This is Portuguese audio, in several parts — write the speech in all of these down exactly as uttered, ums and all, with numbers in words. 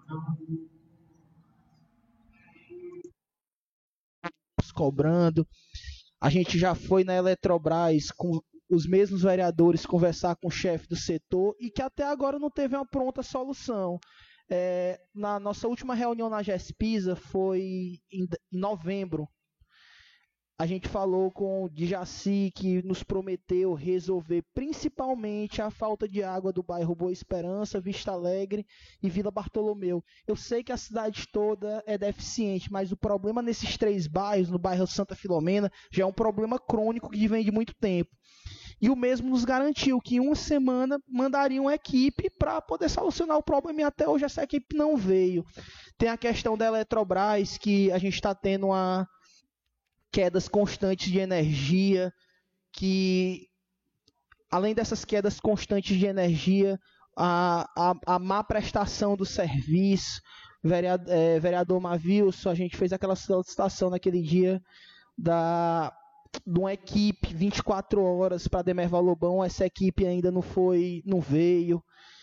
Cobrando. A gente já foi na Eletrobras com os mesmos vereadores conversar com o chefe do setor e que até agora não teve uma pronta solução. É, na nossa última reunião na GESPISA foi em novembro. A gente falou com o Djaci, que nos prometeu resolver principalmente a falta de água do bairro Boa Esperança, Vista Alegre e Vila Bartolomeu. Eu sei que a cidade toda é deficiente, mas o problema nesses três bairros, no bairro Santa Filomena, já é um problema crônico que vem de muito tempo. E o mesmo nos garantiu que em uma semana mandaria uma equipe para poder solucionar o problema e até hoje essa equipe não veio. Tem a questão da Eletrobras, que a gente está tendo uma quedas constantes de energia, que além dessas quedas constantes de energia, a, a, a má prestação do serviço, vereador, é, vereador Mavilson, a gente fez aquela solicitação naquele dia da, de uma equipe vinte e quatro horas para Demerval Lobão, essa equipe ainda não foi, não veio.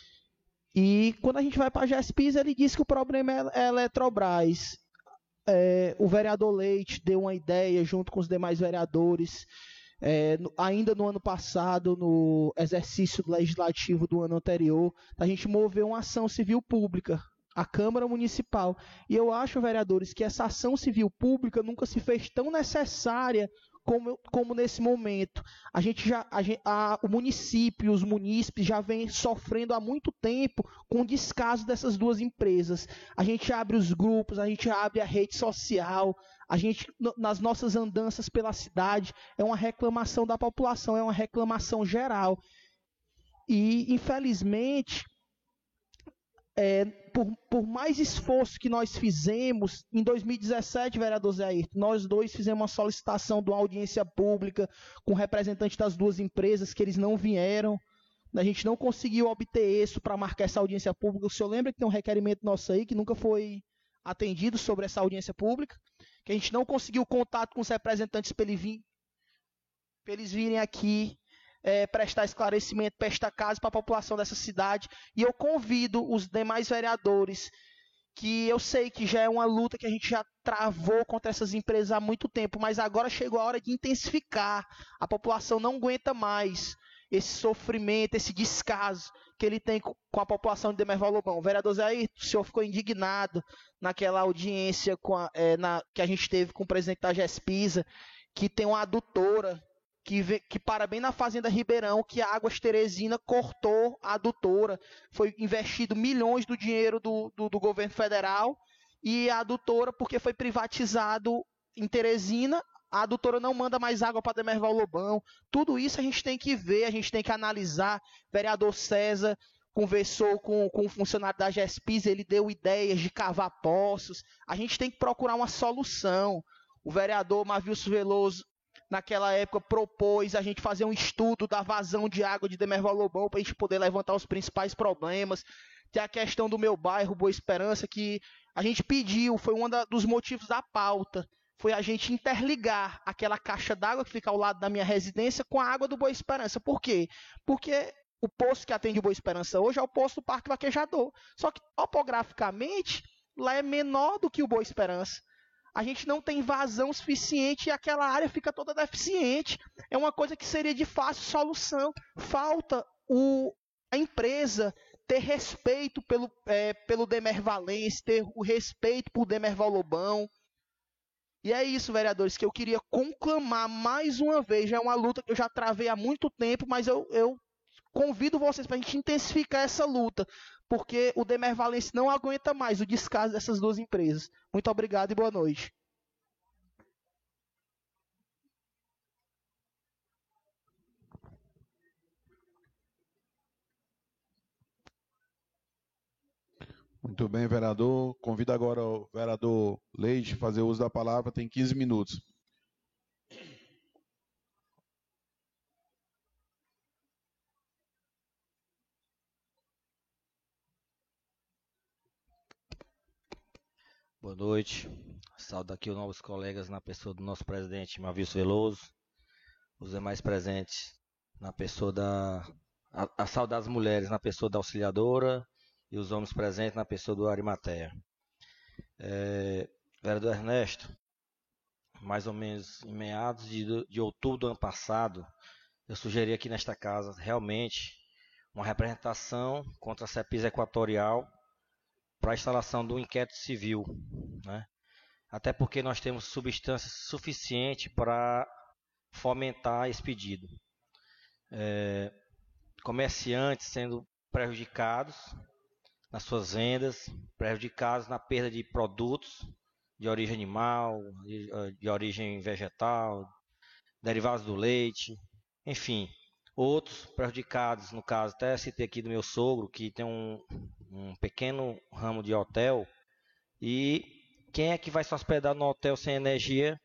E quando a gente vai para a GESPIS, ele disse que o problema é a Eletrobras. É, o vereador Leite deu uma ideia junto com os demais vereadores, é, no, ainda no ano passado, no exercício legislativo do ano anterior, a gente moveu uma ação civil pública, a Câmara Municipal. E eu acho, vereadores, que essa ação civil pública nunca se fez tão necessária como, como nesse momento. A gente já, a, a, o município, os munícipes já vem sofrendo há muito tempo com o descaso dessas duas empresas. A gente abre os grupos, a gente abre a rede social, a gente, nas nossas andanças pela cidade, é uma reclamação da população, é uma reclamação geral. E, infelizmente, É, por, por mais esforço que nós fizemos, em dois mil e dezessete, vereador Zé Ayrton, nós dois fizemos uma solicitação de uma audiência pública com representantes das duas empresas, que eles não vieram. A gente não conseguiu obter isso para marcar essa audiência pública. O senhor lembra que tem um requerimento nosso aí que nunca foi atendido sobre essa audiência pública? Que a gente não conseguiu contato com os representantes para ele vir, para eles virem aqui É, prestar esclarecimento para esta casa, para a população dessa cidade. E eu convido os demais vereadores, que eu sei que já é uma luta que a gente já travou contra essas empresas há muito tempo, mas agora chegou a hora de intensificar. A população não aguenta mais esse sofrimento, esse descaso que ele tem com a população de Demerval Lobão. Vereador Zé Ayrton, o senhor ficou indignado naquela audiência com a, é, na, que a gente teve com o presidente da GESPISA, que tem uma adutora Que, que para bem na Fazenda Ribeirão, que a Águas Teresina cortou a adutora. Foi investido milhões do dinheiro do, do, do governo federal e a adutora, porque foi privatizado em Teresina, a adutora não manda mais água para Demerval Lobão. Tudo isso a gente tem que ver, a gente tem que analisar. O vereador César conversou com, com o funcionário da GESPIS, ele deu ideias de cavar poços. A gente tem que procurar uma solução. O vereador Mavilson Veloso, naquela época, propôs a gente fazer um estudo da vazão de água de Demerval Lobão para a gente poder levantar os principais problemas. Tem a questão do meu bairro, Boa Esperança, que a gente pediu, foi um dos motivos da pauta, foi a gente interligar aquela caixa d'água que fica ao lado da minha residência com a água do Boa Esperança. Por quê? Porque o poço que atende o Boa Esperança hoje é o poço do Parque Vaquejador. Só que, topograficamente, lá é menor do que o Boa Esperança. A gente não tem vazão suficiente e aquela área fica toda deficiente. É uma coisa que seria de fácil solução. Falta o, a empresa ter respeito pelo, é, pelo Demervalense, ter o respeito por Demerval Lobão. E é isso, vereadores, que eu queria conclamar mais uma vez. Já é uma luta que eu já travei há muito tempo, mas eu, eu convido vocês para a gente intensificar essa luta, porque o Demervalense não aguenta mais o descaso dessas duas empresas. Muito obrigado e boa noite. Muito bem, vereador. Convido agora o vereador Leite a fazer uso da palavra, tem quinze minutos. Boa noite. Saúdo aqui os novos colegas na pessoa do nosso presidente Mavilson Veloso, os demais presentes na pessoa da... A, a saúde das mulheres na pessoa da auxiliadora e os homens presentes na pessoa do Arimateia. É, vereador Ernesto, mais ou menos em meados de, de outubro do ano passado, eu sugeri aqui nesta casa realmente uma representação contra a CEPIS Equatorial para a instalação do inquérito civil, né? Até porque nós temos substância suficiente para fomentar esse pedido. É, comerciantes sendo prejudicados nas suas vendas, prejudicados na perda de produtos de origem animal, de, de origem vegetal, derivados do leite, enfim, outros prejudicados, no caso, até citei aqui do meu sogro, que tem um, um pequeno ramo de hotel, e quem é que vai se hospedar no hotel sem energia?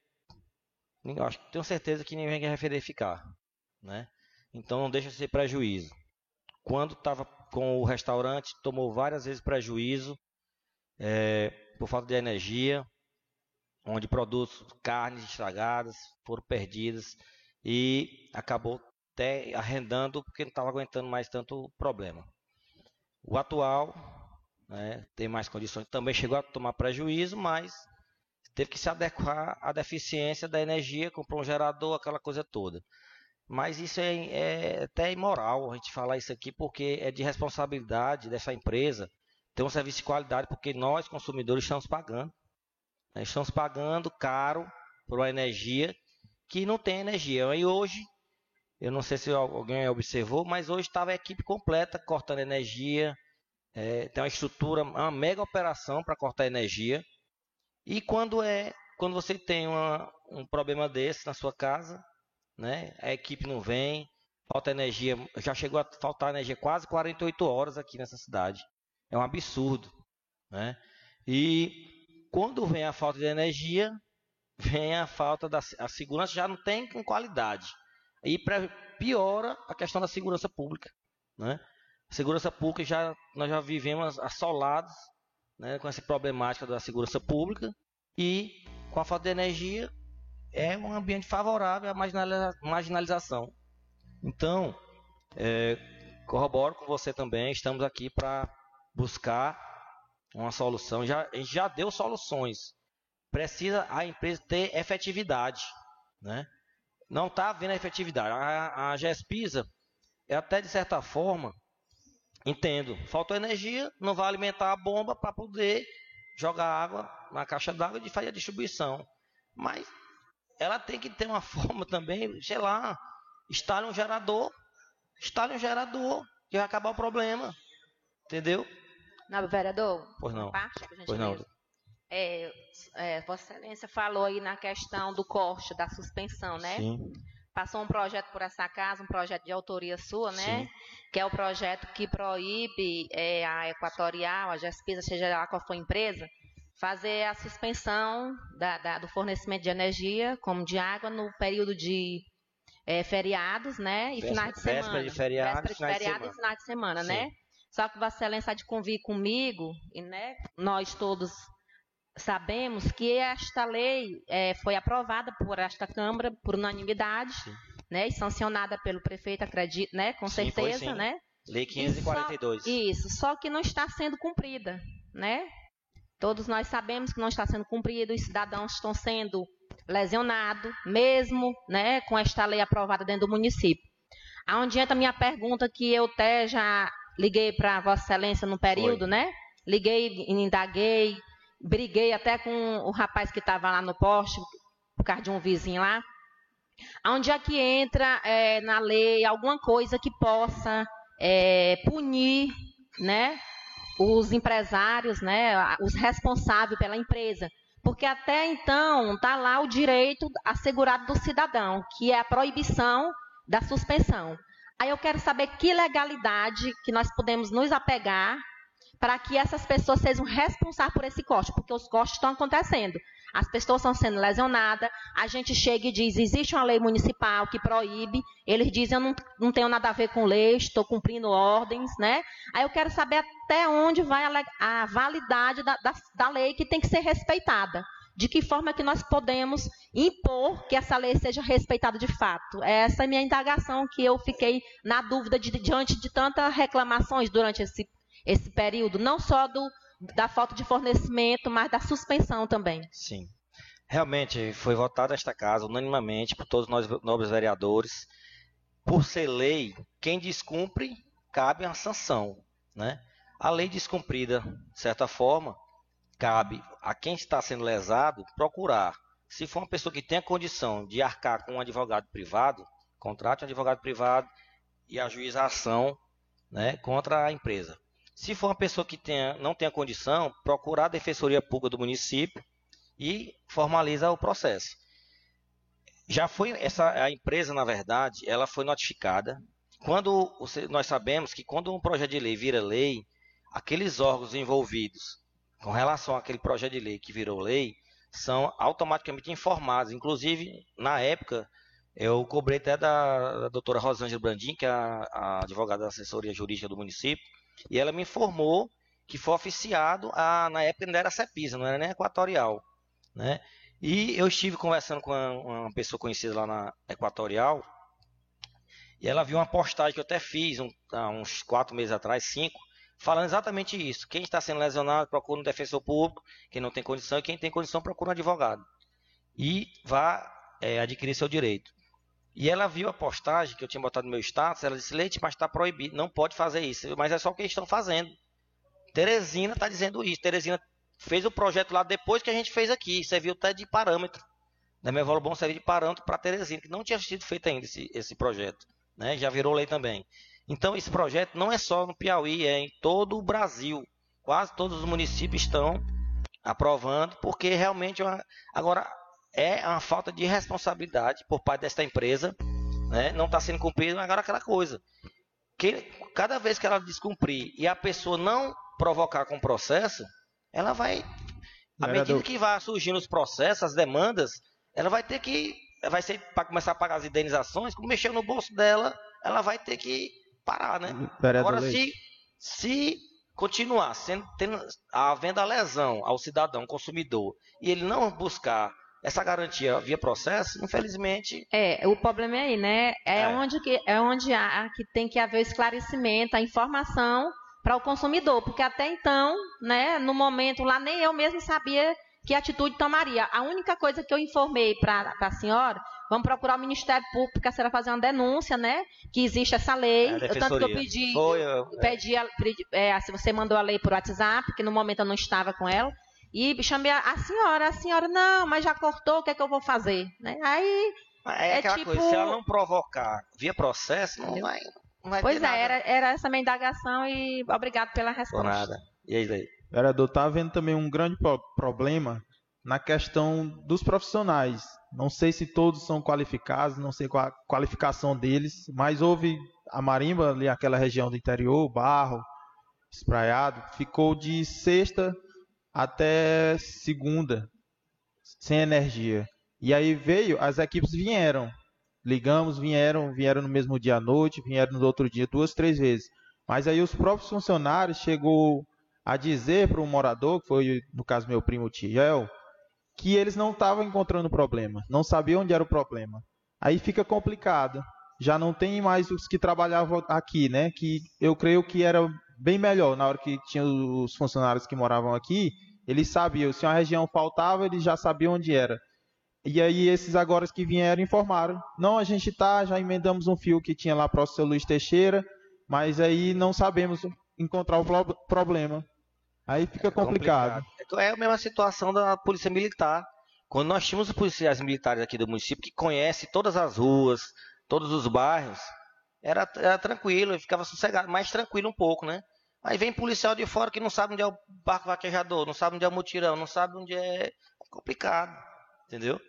Eu acho, tenho certeza que ninguém vai verificar, né? Então não deixa de ser prejuízo. Quando estava com o restaurante, tomou várias vezes prejuízo é, por falta de energia, onde produtos, carnes estragadas foram perdidas e acabou até arrendando porque não estava aguentando mais tanto problema. O atual, né, tem mais condições, também chegou a tomar prejuízo, mas teve que se adequar à deficiência da energia, comprou um gerador, aquela coisa toda. Mas isso é, é até imoral a gente falar isso aqui, porque é de responsabilidade dessa empresa ter um serviço de qualidade, porque nós, consumidores, estamos pagando. Né? Estamos pagando caro por uma energia que não tem energia. E hoje, eu não sei se alguém observou, mas hoje estava a equipe completa cortando energia, é, tem uma estrutura, uma mega operação para cortar energia. E quando, é, quando você tem uma, um problema desse na sua casa, né, a equipe não vem, falta energia, já chegou a faltar energia quase quarenta e oito horas aqui nessa cidade. É um absurdo, né? E quando vem a falta de energia, vem a falta da a segurança, já não tem com qualidade. E piora a questão da segurança pública, né? A segurança pública, já, nós já vivemos assolados, né, com essa problemática da segurança pública, e com a falta de energia, é um ambiente favorável à marginaliza- marginalização. Então, é, corroboro com você também, estamos aqui para buscar uma solução. Já, a gente já deu soluções. Precisa a empresa ter efetividade, né? Não está havendo efetividade. A, a GESPISA, é até de certa forma, entendo, faltou energia, não vai alimentar a bomba para poder jogar água na caixa d'água e fazer a distribuição. Mas ela tem que ter uma forma também, sei lá, instale um gerador, instale um gerador, que vai acabar o problema, entendeu? Não, vereador, pois não. Uma parte, por Pois não. É, é, Vossa Excelência falou aí na questão do corte, da suspensão, né? Sim. Passou um projeto por essa casa, um projeto de autoria sua, né? Sim. Que é o projeto que proíbe é, a Equatorial, a GESPISA, seja lá qual for a empresa, fazer a suspensão da, da, do fornecimento de energia, como de água, no período de é, feriados, né? E Véspera, finais de semana. Véspera de feriado, Véspera de finais de feriado semana. e finais de semana, Sim. né? Só que Vossa Excelência há de convir comigo, e né, nós todos sabemos que esta lei é, foi aprovada por esta Câmara por unanimidade, né, e sancionada pelo prefeito, acredito, né, com Sim, certeza, foi sim. né? Lei quinhentos e quarenta e dois. Só, isso, só que não está sendo cumprida, né? Todos nós sabemos que não está sendo cumprido, os cidadãos estão sendo lesionados, mesmo, né, com esta lei aprovada dentro do município. Aonde entra a minha pergunta, que eu até já liguei para Vossa Excelência no período, Foi. né? Liguei, indaguei, briguei até com o rapaz que estava lá no poste, por causa de um vizinho lá. Onde é que entra é, na lei alguma coisa que possa é, punir, né, os empresários, né, os responsáveis pela empresa? Porque até então está lá o direito assegurado do cidadão, que é a proibição da suspensão. Aí eu quero saber que legalidade que nós podemos nos apegar para que essas pessoas sejam responsáveis por esse corte, porque os cortes estão acontecendo. As pessoas estão sendo lesionadas, a gente chega e diz, existe uma lei municipal que proíbe, eles dizem, eu não, não tenho nada a ver com lei, estou cumprindo ordens, né? Aí eu quero saber até onde vai a, a validade da, da, da lei que tem que ser respeitada. De que forma que nós podemos impor que essa lei seja respeitada de fato? Essa é a minha indagação, que eu fiquei na dúvida de, diante de tantas reclamações durante esse esse período, não só do, da falta de fornecimento, mas da suspensão também. Sim. Realmente, foi votado nesta casa, unanimamente, por todos nós nobres vereadores. Por ser lei, quem descumpre, cabe a sanção, né? A lei descumprida, de certa forma, cabe a quem está sendo lesado procurar. Se for uma pessoa que tenha condição de arcar com um advogado privado, contrate um advogado privado e ajuize a ação, né, contra a empresa. Se for uma pessoa que tenha, não tenha condição, procurar a Defensoria Pública do município e formaliza o processo. Já foi essa a empresa, na verdade, ela foi notificada. Quando nós sabemos que quando um projeto de lei vira lei, aqueles órgãos envolvidos com relação àquele projeto de lei que virou lei são automaticamente informados. Inclusive, na época, eu cobrei até da, da doutora Rosângela Brandim, que é a, a advogada da assessoria jurídica do município, e ela me informou que foi oficiado, a, na época ainda era CEPISA, não era nem Equatorial, né? E eu estive conversando com uma, uma pessoa conhecida lá na Equatorial, e ela viu uma postagem que eu até fiz um, há uns quatro meses atrás, cinco, falando exatamente isso. Quem está sendo lesionado procura um defensor público, quem não tem condição, e quem tem condição procura um advogado. E vá é, adquirir seu direito. E ela viu a postagem que eu tinha botado no meu status, ela disse, Leite, mas está proibido, não pode fazer isso. Mas é só o que eles estão fazendo. Teresina está dizendo isso. Teresina fez o projeto lá depois que a gente fez aqui. Serviu até de parâmetro. Da minha Bom serviu de parâmetro para Teresina, que não tinha sido feito ainda esse, esse projeto. Né? Já virou lei também. Então, esse projeto não é só no Piauí, é em todo o Brasil. Quase todos os municípios estão aprovando, porque realmente é uma, agora é uma falta de responsabilidade por parte desta empresa, né? Não está sendo cumprido, agora aquela coisa. Que cada vez que ela descumprir e a pessoa não provocar com o processo, ela vai, à medida que vai surgindo os processos, as demandas, ela vai ter que, vai ser para começar a pagar as indenizações, como mexeu no bolso dela, ela vai ter que parar, né? Vereador Agora, se, Leite. se continuar sendo, tendo, havendo a lesão ao cidadão consumidor e ele não buscar essa garantia via processo, infelizmente... É, o problema é aí, né? É, É. Onde, que, é onde há, que tem que haver o esclarecimento, a informação para o consumidor, porque até então, né, no momento lá, nem eu mesmo sabia que atitude tomaria. A única coisa que eu informei para a senhora, vamos procurar o Ministério Público, porque a senhora fazer uma denúncia, né, que existe essa lei. É, eu, tanto que eu pedi, Foi, eu, eu pedi, a, é, se você mandou a lei por WhatsApp, porque no momento eu não estava com ela, e chamei a, a senhora, a senhora, não, mas já cortou, o que é que eu vou fazer? Né? Aí, é, é aquela tipo... coisa, se ela não provocar via processo, não vai, não vai Pois ter é, nada. era, era essa minha indagação e obrigado pela Por resposta. nada. E aí, Lei? Vereador, está havendo também um grande pro- problema na questão dos profissionais. Não sei se todos são qualificados, não sei qual a qualificação deles, mas houve a marimba ali, aquela região do interior, Barro, Espraiado, ficou de sexta até segunda, sem energia. E aí veio, as equipes vieram, ligamos, vieram, vieram no mesmo dia à noite, vieram no outro dia duas, três vezes. Mas aí os próprios funcionários chegou a dizer para um morador, que foi no caso meu primo Tiel, que eles não estavam encontrando problema, não sabiam onde era o problema. Aí fica complicado. Já não tem mais os que trabalhavam aqui, né? Que eu creio que era bem melhor na hora que tinha os funcionários que moravam aqui, eles sabiam, se uma região faltava, eles já sabiam onde era. E aí esses agora que vieram informaram, não, a gente tá, já emendamos um fio que tinha lá para o seu Luiz Teixeira, mas aí não sabemos encontrar o pro- problema. Aí fica complicado. complicado. É a mesma situação da Polícia Militar. Quando nós tínhamos os policiais militares aqui do município que conhecem todas as ruas, todos os bairros, era, era tranquilo, eu ficava sossegado, mais tranquilo um pouco, né? Aí vem policial de fora que não sabe onde é o barco vaquejador, não sabe onde é o mutirão, não sabe onde é... É complicado, entendeu?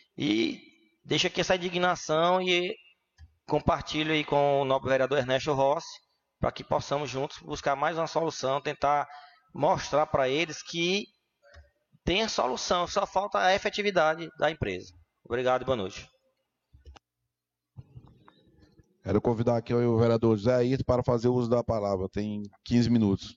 E deixo aqui essa indignação e compartilho aí com o nobre vereador Ernesto Rossi, para que possamos juntos buscar mais uma solução, tentar mostrar para eles que tem a solução, só falta a efetividade da empresa. Obrigado e boa noite. Quero convidar aqui o vereador José Ayrton para fazer uso da palavra. Tem quinze minutos.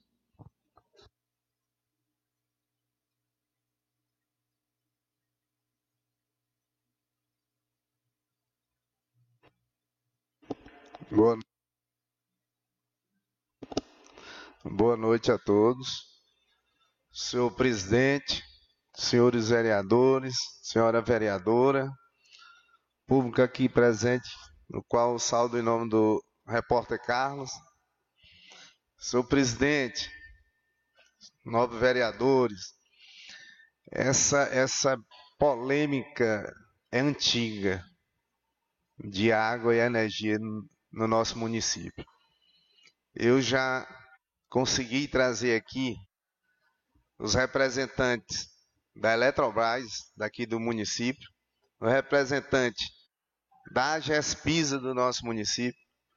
Boa, Boa noite a todos. Senhor presidente, senhores vereadores, senhora vereadora, público aqui presente, no qual saúdo em nome do repórter Carlos. Senhor presidente, nobres vereadores, essa, essa polêmica é antiga de água e energia no nosso município. Eu já consegui trazer aqui os representantes da Eletrobras, daqui do município, o representante da Gespisa do nosso município,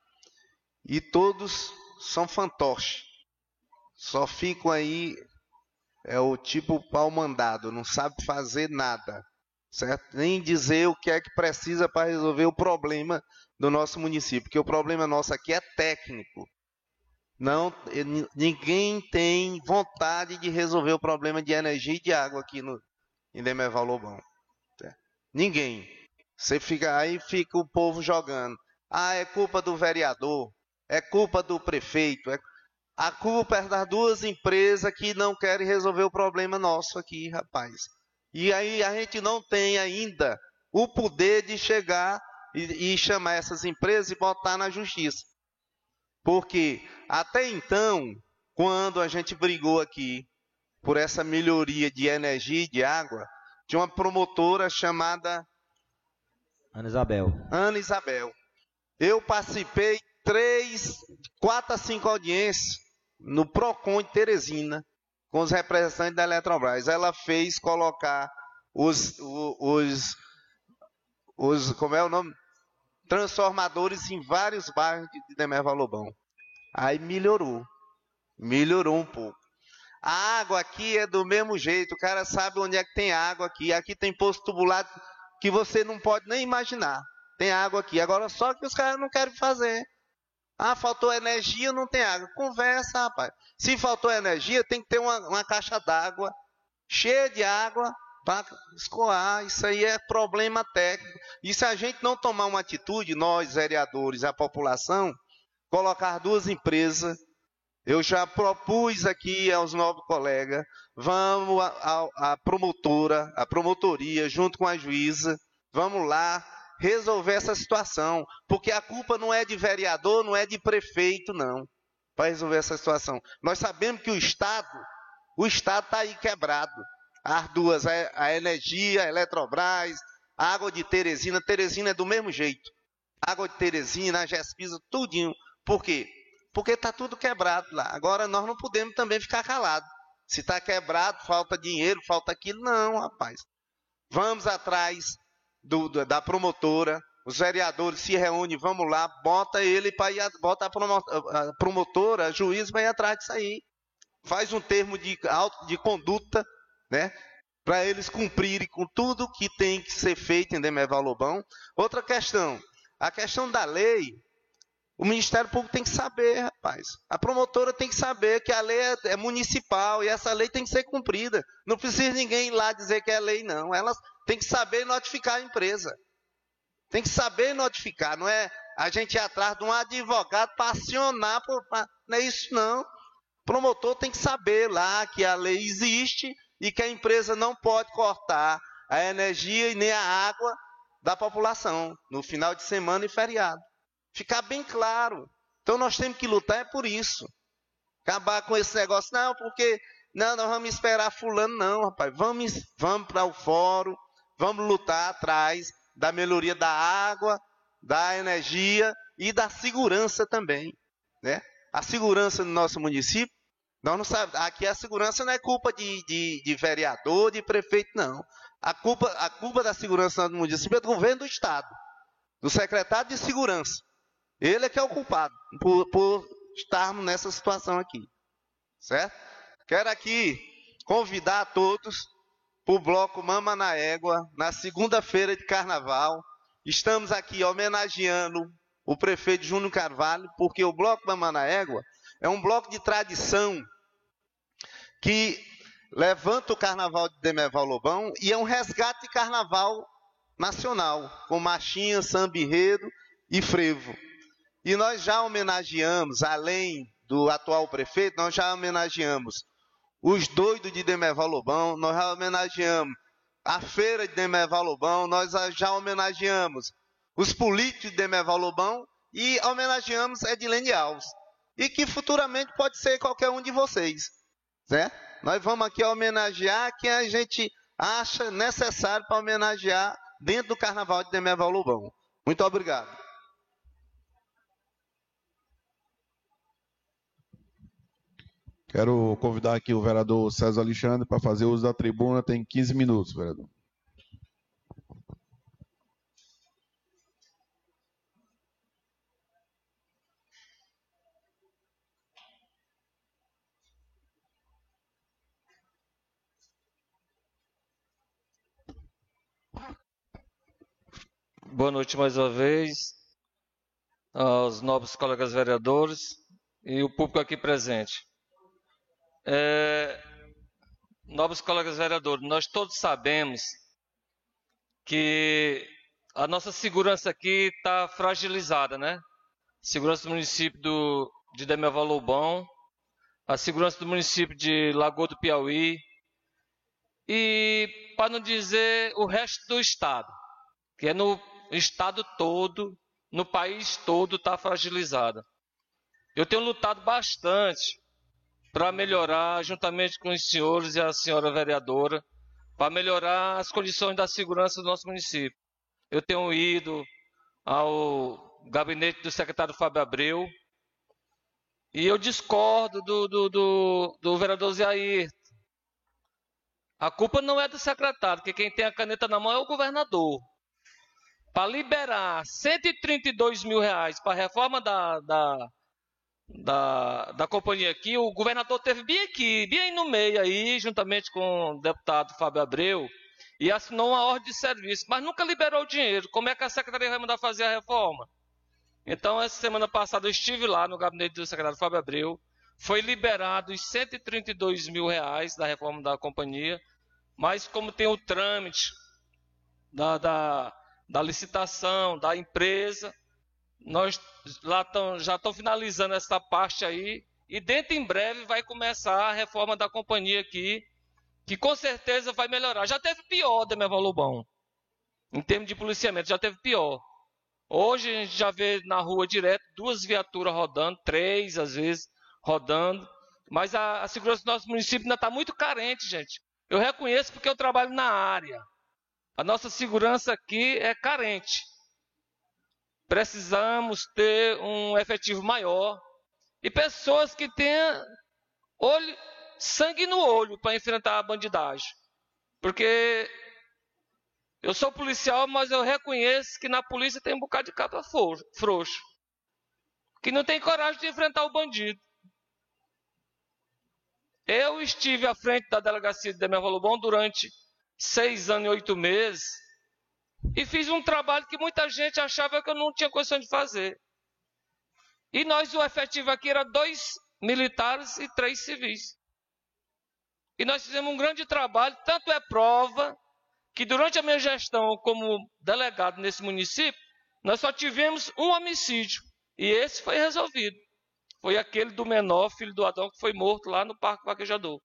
e todos são fantoches. Só ficam aí, é o tipo pau mandado, não sabe fazer nada, certo? Nem dizer o que é que precisa para resolver o problema do nosso município, porque o problema nosso aqui é técnico. Não, ninguém tem vontade de resolver o problema de energia e de água aqui no, em Demerval Lobão. Certo? Ninguém. Você fica aí, fica o povo jogando. Ah, é culpa do vereador, é culpa do prefeito. É... A culpa é das duas empresas que não querem resolver o problema nosso aqui, rapaz. E aí a gente não tem ainda o poder de chegar e, e chamar essas empresas e botar na justiça. Porque até então, quando a gente brigou aqui por essa melhoria de energia e de água, tinha uma promotora chamada Ana Isabel. Ana Isabel. Eu participei três, quatro a cinco audiências no Procon de Teresina, com os representantes da Eletrobras. Ela fez colocar os, os, os como é o nome? transformadores em vários bairros de Demerval Lobão. Aí melhorou. Melhorou um pouco. A água aqui é do mesmo jeito. O cara sabe onde é que tem água aqui. Aqui tem poço tubular que você não pode nem imaginar. Tem água aqui. Agora só que os caras não querem fazer. Ah, faltou energia, não tem água. Conversa, rapaz. Se faltou energia, tem que ter uma, uma caixa d'água cheia de água para escoar. Isso aí é problema técnico. E se a gente não tomar uma atitude, nós, vereadores, a população, colocar duas empresas, eu já propus aqui aos novos colegas, vamos a, a, a promotora, a promotoria, junto com a juíza, vamos lá resolver essa situação. Porque a culpa não é de vereador, não é de prefeito, não, para resolver essa situação. Nós sabemos que o Estado, o Estado está aí quebrado. As duas, a energia, a Eletrobras, a água de Teresina. Teresina é do mesmo jeito. Água de Teresina, a Gespisa, tudinho. Por quê? Porque está tudo quebrado lá. Agora nós não podemos também ficar calados. Se está quebrado, falta dinheiro, falta aquilo. Não, rapaz. Vamos atrás do, do, da promotora. Os vereadores se reúnem, vamos lá, bota ele para ir, bota a, promo, a promotora, a juiz vai atrás disso aí. Faz um termo de, de conduta, né, para eles cumprirem com tudo que tem que ser feito em Demerval Lobão. Outra questão, a questão da lei, o Ministério Público tem que saber, rapaz. A promotora tem que saber que a lei é, é municipal e essa lei tem que ser cumprida. Não precisa ninguém ir lá dizer que é lei, não. Elas têm que saber notificar a empresa. Tem que saber notificar, não é a gente ir atrás de um advogado para acionar, por, pra, não é isso não. O promotor tem que saber lá que a lei existe e que a empresa não pode cortar a energia e nem a água da população no final de semana e feriado. Ficar bem claro. Então nós temos que lutar é por isso. Acabar com esse negócio, não, porque não, nós vamos esperar fulano, não, rapaz. Vamos, vamos para o fórum, vamos lutar atrás da melhoria da água, da energia e da segurança também, né? A segurança no nosso município, nós não sabemos, aqui a segurança não é culpa de, de, de vereador, de prefeito, não. A culpa, a culpa da segurança no município é do governo do Estado, do secretário de segurança. Ele é que é o culpado por, por estarmos nessa situação aqui, certo? Quero aqui convidar a todos para o bloco Mama na Égua, na segunda-feira de carnaval. Estamos aqui homenageando o prefeito Júnior Carvalho, porque o bloco Mama na Égua é um bloco de tradição que levanta o carnaval de Demerval Lobão e é um resgate de carnaval nacional, com marchinha, samba enredo e frevo. E nós já homenageamos, além do atual prefeito, nós já homenageamos os doidos de Demerval Lobão, nós já homenageamos a feira de Demerval Lobão, nós já homenageamos os políticos de Demerval Lobão e homenageamos Edilene Alves. E que futuramente pode ser qualquer um de vocês, certo? Nós vamos aqui homenagear quem a gente acha necessário para homenagear dentro do Carnaval de Demerval Lobão. Muito obrigado. Quero convidar aqui o vereador César Alexandre para fazer uso da tribuna. Tem quinze minutos, vereador. Boa noite mais uma vez aos nobres colegas vereadores e o público aqui presente. É, nobres colegas vereadores, nós todos sabemos que a nossa segurança aqui está fragilizada, né? Segurança do município do, de Demerval Lobão, a segurança do município de Lagoa do Piauí e, para não dizer, o resto do estado, que é no estado todo, no país todo está fragilizada. Eu tenho lutado bastante para melhorar, juntamente com os senhores e a senhora vereadora, para melhorar as condições da segurança do nosso município. Eu tenho ido ao gabinete do secretário Fábio Abreu e eu discordo do, do, do, do vereador Zé Ayrton. A culpa não é do secretário, porque quem tem a caneta na mão é o governador. Para liberar cento e trinta e dois mil reais para a reforma da, da, da, da companhia aqui, o governador teve bem aqui, bem no meio aí, juntamente com o deputado Fábio Abreu, e assinou uma ordem de serviço, mas nunca liberou o dinheiro. Como é que a secretaria vai mandar fazer a reforma? Então, essa semana passada eu estive lá no gabinete do secretário Fábio Abreu, foi liberado os cento e trinta e dois mil reais da reforma da companhia, mas como tem o trâmite da... da da licitação, da empresa, nós lá tão, já estamos finalizando essa parte aí, e dentro em breve vai começar a reforma da companhia aqui, que com certeza vai melhorar. Já teve pior, Demerval Lobão, em termos de policiamento, já teve pior. Hoje a gente já vê na rua direto duas viaturas rodando, três às vezes rodando, mas a, a segurança do nosso município ainda está muito carente, gente. Eu reconheço porque eu trabalho na área. A nossa segurança aqui é carente. Precisamos ter um efetivo maior e pessoas que tenham olho, sangue no olho para enfrentar a bandidagem. Porque eu sou policial, mas eu reconheço que na polícia tem um bocado de cabra frouxo, que não tem coragem de enfrentar o bandido. Eu estive à frente da delegacia de Demerval Lobão durante seis anos e oito meses, e fiz um trabalho que muita gente achava que eu não tinha condição de fazer. E nós, o efetivo aqui era dois militares e três civis. E nós fizemos um grande trabalho, tanto é prova que durante a minha gestão como delegado nesse município, nós só tivemos um homicídio, e esse foi resolvido. Foi aquele do menor, filho do Adão, que foi morto lá no Parque Vaquejador.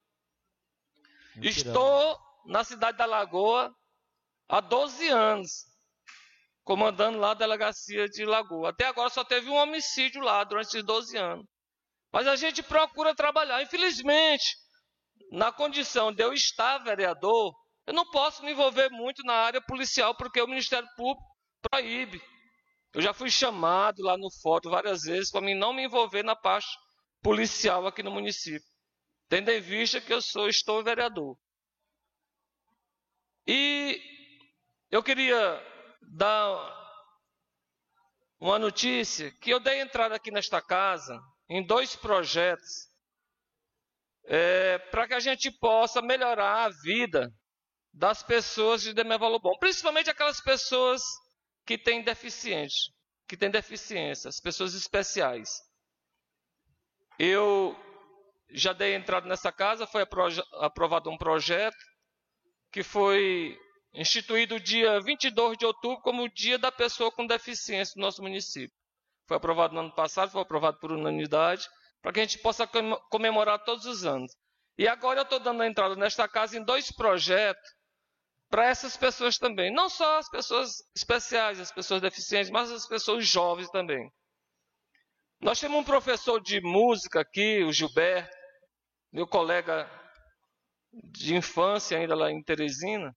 Estou na cidade da Lagoa há doze anos, comandando lá a delegacia de Lagoa. Até agora só teve um homicídio lá durante esses doze anos. Mas a gente procura trabalhar. Infelizmente, na condição de eu estar vereador, eu não posso me envolver muito na área policial, porque o Ministério Público proíbe. Eu já fui chamado lá no fórum várias vezes para mim não me envolver na parte policial aqui no município, tendo em vista que eu sou, estou vereador. E eu queria dar uma notícia, que eu dei entrada aqui nesta casa em dois projetos é, para que a gente possa melhorar a vida das pessoas de Demerval Lobão, principalmente aquelas pessoas que têm deficiência, que têm deficiência, as pessoas especiais. Eu já dei entrada nessa casa, foi aprovado um projeto que foi instituído dia vinte e dois de outubro como o Dia da Pessoa com Deficiência no nosso município. Foi aprovado no ano passado, foi aprovado por unanimidade. para que a gente possa comemorar todos os anos. E agora eu estou dando a entrada nesta casa em dois projetos para essas pessoas também. Não só as pessoas especiais, as pessoas deficientes, mas as pessoas jovens também. Nós temos um professor de música aqui, o Gilberto, meu colega de infância ainda lá em Teresina.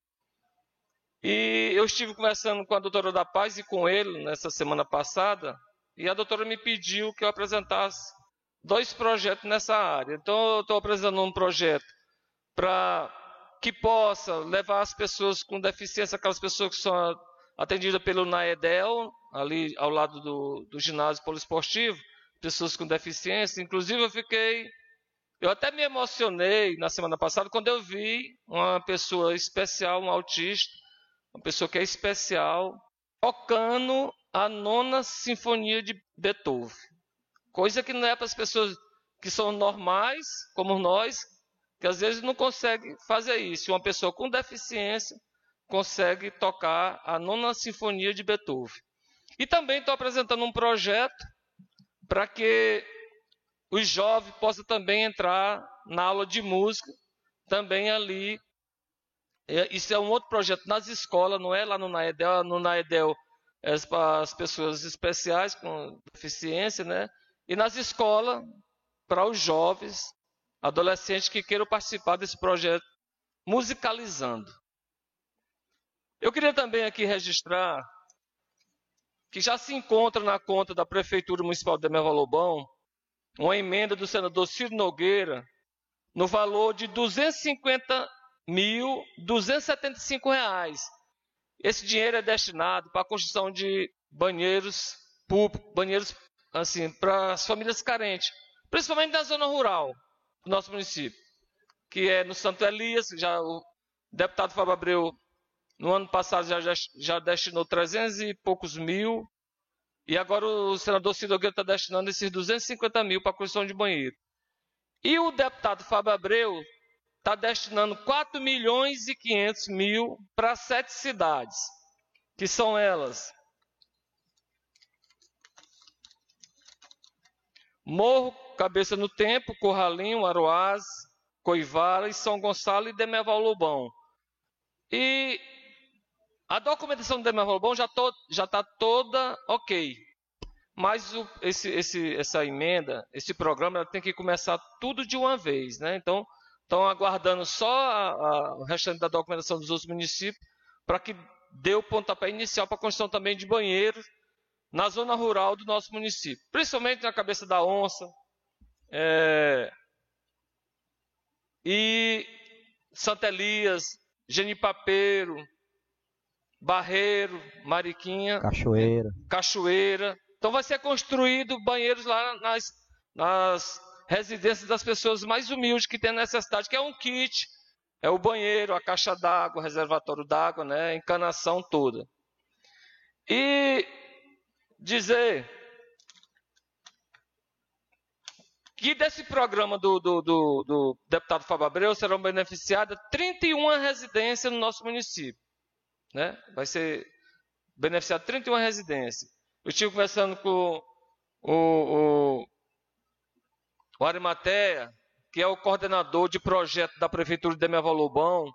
E eu estive conversando com a doutora da Paz e com ele nessa semana passada, e a doutora me pediu que eu apresentasse dois projetos nessa área. Então, eu estou apresentando um projeto para que possa levar as pessoas com deficiência, aquelas pessoas que são atendidas pelo NAEDEL, ali ao lado do, do ginásio poliesportivo, pessoas com deficiência. Inclusive, eu fiquei... Eu até me emocionei na semana passada quando eu vi uma pessoa especial, um autista, uma pessoa que é especial, tocando a nona sinfonia de Beethoven. Coisa que não é para as pessoas que são normais, como nós, que às vezes não conseguem fazer isso. Uma pessoa com deficiência consegue tocar a nona sinfonia de Beethoven. E também estou apresentando um projeto para que os jovens possam também entrar na aula de música, também ali. Isso é um outro projeto nas escolas, não é lá no NAEDEL. No NAEDEL é para as pessoas especiais com deficiência, né? E nas escolas, para os jovens, adolescentes que queiram participar desse projeto Musicalizando. Eu queria também aqui registrar que já se encontra na conta da Prefeitura Municipal de Demerval Lobão uma emenda do senador Ciro Nogueira no valor de duzentos e cinquenta mil duzentos e setenta e cinco reais. Esse dinheiro é destinado para a construção de banheiros públicos, banheiros assim, para as famílias carentes, principalmente na zona rural do nosso município, que é no Santo Elias. Já o deputado Fábio Abreu, no ano passado, já, já, já destinou trezentos e poucos mil, e agora o senador Ciro Nogueira está destinando esses duzentos e cinquenta mil para a construção de banheiro. E o deputado Fábio Abreu está destinando quatro milhões e quinhentos mil para sete cidades, que são elas: Morro, Cabeça no Tempo, Corralinho, Aroás, Coivara e São Gonçalo e Demerval Lobão. E a documentação do Demerval Lobão já está toda ok. Mas o, esse, esse, essa emenda, esse programa, ela tem que começar tudo de uma vez, né? Então, estão aguardando só a, a, o restante da documentação dos outros municípios para que dê o pontapé inicial para a construção também de banheiros na zona rural do nosso município, principalmente na Cabeça da Onça, é, e Santa Elias, Genipapeiro, Barreiro, Mariquinha, Cachoeira. Cachoeira. Então vai ser construído banheiros lá nas, nas residências das pessoas mais humildes que têm necessidade, que é um kit, é o banheiro, a caixa d'água, o reservatório d'água, né, a encanação toda. E dizer que desse programa do, do, do, do deputado Fábio Abreu serão beneficiadas trinta e uma residências no nosso município, né? Vai ser beneficiado trinta e uma residências. Eu estive conversando com o, o, o Arimateia, que é o coordenador de projeto da Prefeitura de Demerval Lobão,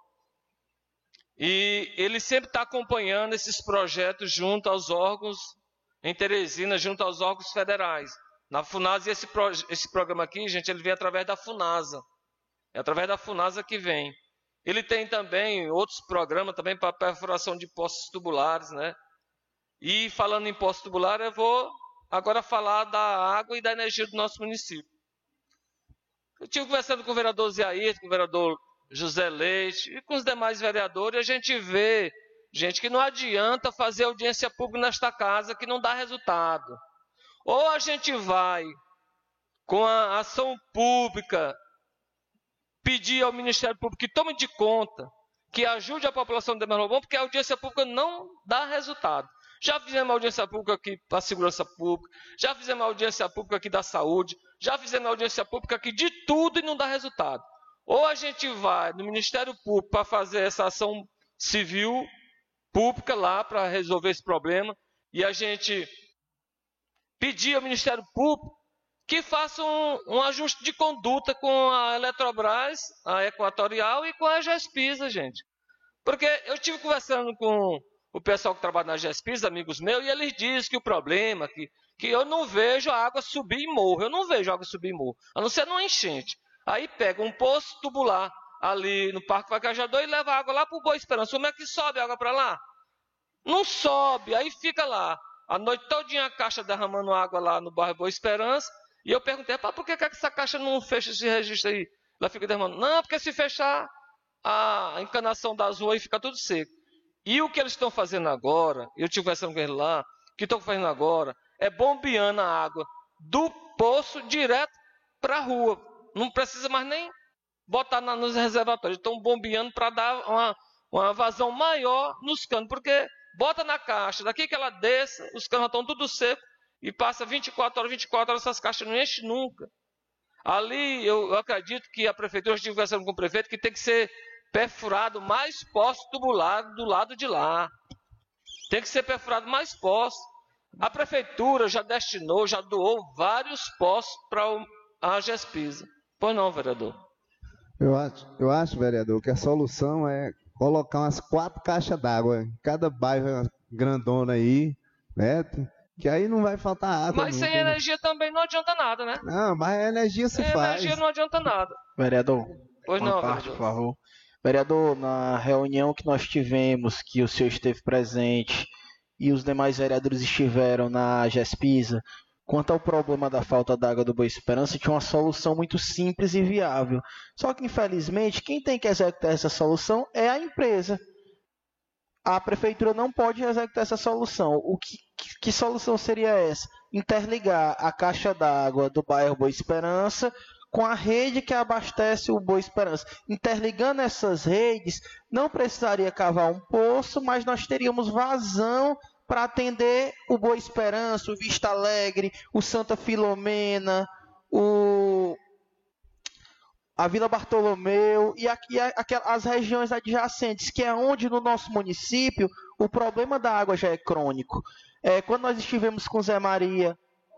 e ele sempre está acompanhando esses projetos junto aos órgãos, em Teresina, junto aos órgãos federais. Na FUNASA, e esse, pro, esse programa aqui, gente, ele vem através da FUNASA. É através da FUNASA que vem. Ele tem também outros programas também para perfuração de poços tubulares, né? E falando em poço tubular, eu vou agora falar da água e da energia do nosso município. Eu estive conversando com o vereador Zé Ayrton, com o vereador José Leite e com os demais vereadores, e a gente vê, gente, que não adianta fazer audiência pública nesta casa que não dá resultado. Ou a gente vai, com a ação pública, pedir ao Ministério Público que tome de conta, que ajude a população de Demerval Lobão, porque a audiência pública não dá resultado. Já fizemos audiência pública aqui para a segurança pública, já fizemos audiência pública aqui da saúde, já fizemos audiência pública aqui de tudo e não dá resultado. Ou a gente vai no Ministério Público para fazer essa ação civil pública lá para resolver esse problema, e a gente pedir ao Ministério Público que faça um, um ajuste de conduta com a Eletrobras, a Equatorial e com a Gespisa, gente. Porque eu estive conversando com o pessoal que trabalha na Gespisa, amigos meus, e eles dizem que o problema, que, que eu não vejo a água subir em morro, eu não vejo a água subir em morro, a não ser numa enchente. Aí pega um poço tubular ali no Parque Vacajador e leva a água lá para o Boa Esperança. Como é que sobe a água para lá? Não sobe, aí fica lá. A noite todinha a caixa derramando água lá no bairro Boa Esperança. E eu perguntei, por que, que essa caixa não fecha esse registro aí? Ela fica derramando. Não, porque se fechar a encanação das ruas aí fica tudo seco. E o que eles estão fazendo agora, eu estive conversando com eles lá, o que estão fazendo agora é bombeando a água do poço direto para a rua. Não precisa mais nem botar na, nos reservatórios. Estão bombeando para dar uma, uma vazão maior nos canos. Porque bota na caixa, daqui que ela desça, os canos estão tudo secos e passa vinte e quatro horas, vinte e quatro horas, essas caixas não enchem nunca. Ali eu, eu acredito que a prefeitura, eu estive conversando com o prefeito, que tem que ser perfurado mais poço tubular do lado de lá. Tem que ser perfurado mais poços. A prefeitura já destinou, já doou vários poços para a Gespisa. Pois não, vereador? Eu acho, eu acho, vereador, que a solução é colocar umas quatro caixas d'água em cada bairro grandona aí, né? Que aí não vai faltar água. Mas sem energia também não adianta nada, né? Não, mas a energia se sem faz. energia não adianta nada. Vereador, pois uma não, parte, vereador. por favor. Vereador, na reunião que nós tivemos, que o senhor esteve presente e os demais vereadores estiveram na Gespisa, quanto ao problema da falta d'água do Boa Esperança, tinha uma solução muito simples e viável. Só que, infelizmente, quem tem que executar essa solução é a empresa. A prefeitura não pode executar essa solução. O que, que, que solução seria essa? Interligar a caixa d'água do bairro Boa Esperança com a rede que abastece o Boa Esperança. Interligando essas redes, não precisaria cavar um poço, mas nós teríamos vazão para atender o Boa Esperança, o Vista Alegre, o Santa Filomena, o... a Vila Bartolomeu e aqui as regiões adjacentes, que é onde no nosso município o problema da água já é crônico. É, quando nós estivemos com o Zé Maria,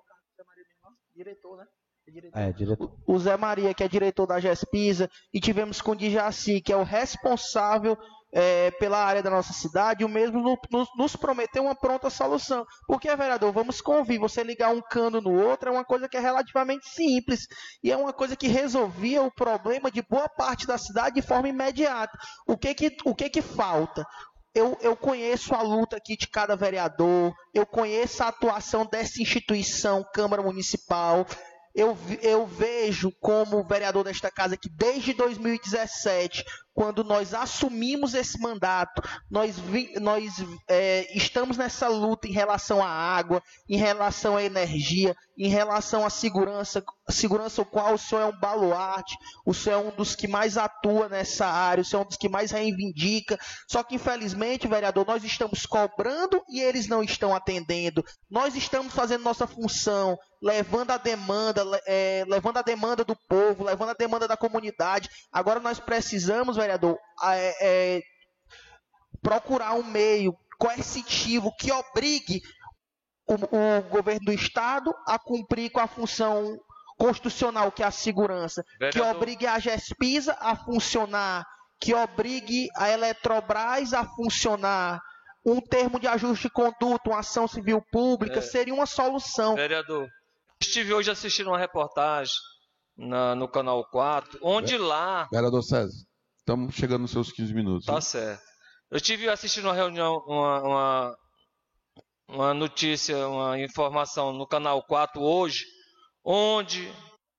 diretor, né? É, diretor. O Zé Maria, que é diretor da Gespisa, e tivemos com o Dijaci, que é o responsável é, pela área da nossa cidade, o mesmo no, nos, nos prometeu uma pronta solução. Porque, vereador, vamos convir, você ligar um cano no outro é uma coisa que é relativamente simples, e é uma coisa que resolvia o problema de boa parte da cidade de forma imediata. O que que, o que, que falta? Eu, eu conheço a luta aqui de cada vereador, eu conheço a atuação dessa instituição, Câmara Municipal. Eu, eu vejo como vereador desta casa que desde dois mil e dezessete, quando nós assumimos esse mandato, nós, vi, nós é, estamos nessa luta em relação à água, em relação à energia, em relação à segurança, segurança o qual o senhor é um baluarte, o senhor é um dos que mais atua nessa área, o senhor é um dos que mais reivindica, só que infelizmente, vereador, nós estamos cobrando e eles não estão atendendo, nós estamos fazendo nossa função, levando a demanda, é, levando a demanda do povo, levando a demanda da comunidade. Agora nós precisamos, vereador, é, é, procurar um meio coercitivo que obrigue o, o governo do estado a cumprir com a função constitucional, que é a segurança, vereador, que obrigue a Gespisa a funcionar, que obrigue a Eletrobras a funcionar. Um termo de ajuste de conduta, uma ação civil pública, é, seria uma solução. Vereador, estive hoje assistindo uma reportagem na, no Canal quatro, onde lá... Vereador César, estamos chegando nos seus quinze minutos. Tá, hein? certo. Eu estive assistindo uma reunião, uma, uma, uma notícia, uma informação no Canal quatro hoje, onde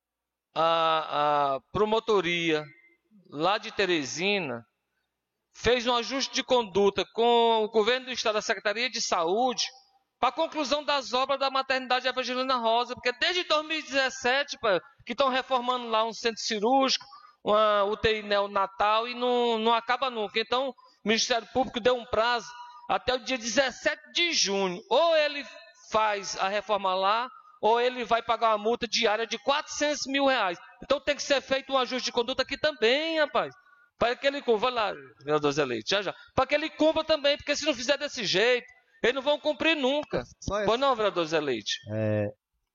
a, a promotoria lá de Teresina fez um ajuste de conduta com o governo do estado, a Secretaria de Saúde, para a conclusão das obras da maternidade Evangelina Rosa, porque desde dois mil e dezessete, pá, que estão reformando lá um centro cirúrgico, uma U T I neonatal, e não, não acaba nunca. Então, o Ministério Público deu um prazo até o dia dezessete de junho. Ou ele faz a reforma lá, ou ele vai pagar uma multa diária de quatrocentos mil reais. Então, tem que ser feito um ajuste de conduta aqui também, rapaz. Para que ele cumpra, vai lá, meu Deus, eleito, já já. Para que ele cumpra também, porque se não fizer desse jeito, eles não vão cumprir nunca. Pois não, vereador Zé Leite? É,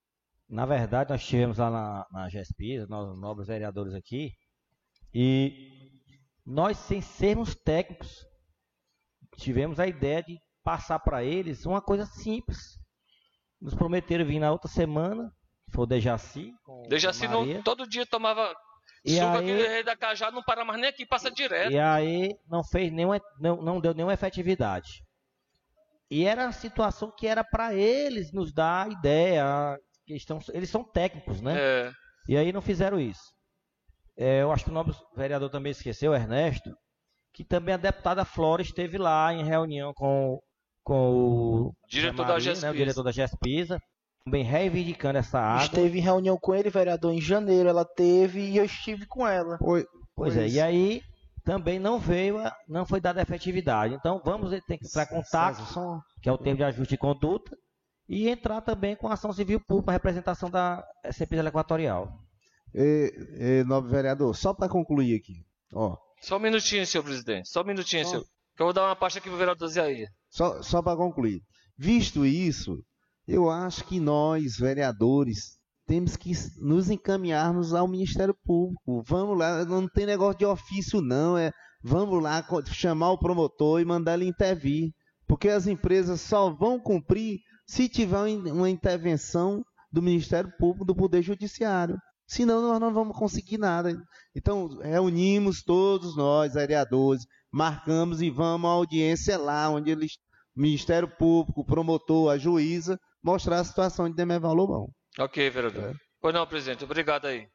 Na verdade, nós estivemos lá na, na GESPISA, nós nobres vereadores aqui, e nós, sem sermos técnicos, tivemos a ideia de passar para eles uma coisa simples. Nos prometeram vir na outra semana, foi o Dejaci. Dejaci não, todo dia tomava e suco aí, aqui do Rei da Cajá, não para mais nem aqui, passa direto. E aí não fez nenhuma, não, não deu nenhuma efetividade. E era uma situação que era para eles nos dar a ideia, que estão, eles são técnicos, né? É. E aí não fizeram isso. É, eu acho que o nobre vereador também esqueceu, Ernesto, que também a deputada Flora esteve lá em reunião com, com o diretor, Maria, da GESPISA. Né, o diretor da GESPISA, também reivindicando essa água. Esteve em reunião com ele, vereador, em janeiro ela teve e eu estive com ela. Pois, pois é, e aí também não veio, a, não foi dada efetividade. Então vamos ter que entrar em contato, que é o termo de ajuste de conduta, e entrar também com a ação civil pública, a representação da C P I Equatorial. E, e, nobre vereador, só para concluir aqui. Ó, só um minutinho, senhor presidente. Só um minutinho, só... senhor. Que eu vou dar uma pasta aqui para o vereador Zé. Só, só para concluir. Visto isso, eu acho que nós, vereadores, temos que nos encaminharmos ao Ministério Público. Vamos lá, não tem negócio de ofício não, é vamos lá chamar o promotor e mandar ele intervir, porque as empresas só vão cumprir se tiver uma intervenção do Ministério Público, do Poder Judiciário. Senão nós não vamos conseguir nada. Então, reunimos todos nós, vereadores, marcamos e vamos à audiência lá, onde eles, o Ministério Público, o promotor, a juíza, mostrar a situação de Demerval Lobão. Ok, vereador. É. Pois não, presidente. Obrigado aí.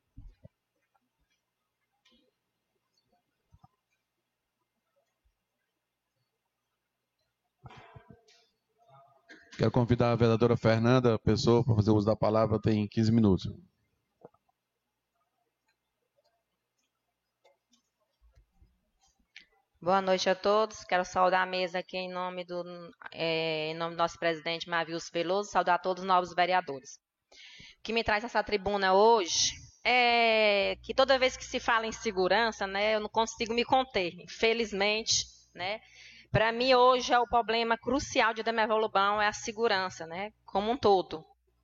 Quero convidar a vereadora Fernanda Pessoa para fazer uso da palavra, tem quinze minutos. Boa noite a todos. Quero saudar a mesa aqui em nome do, é, em nome do nosso presidente Mavius Veloso, saudar todos os novos vereadores. O que me traz essa tribuna hoje é que toda vez que se fala em segurança, né, eu não consigo me conter, infelizmente, né? Para mim hoje é o problema crucial de Demerval Lobão é a segurança, né, como um todo.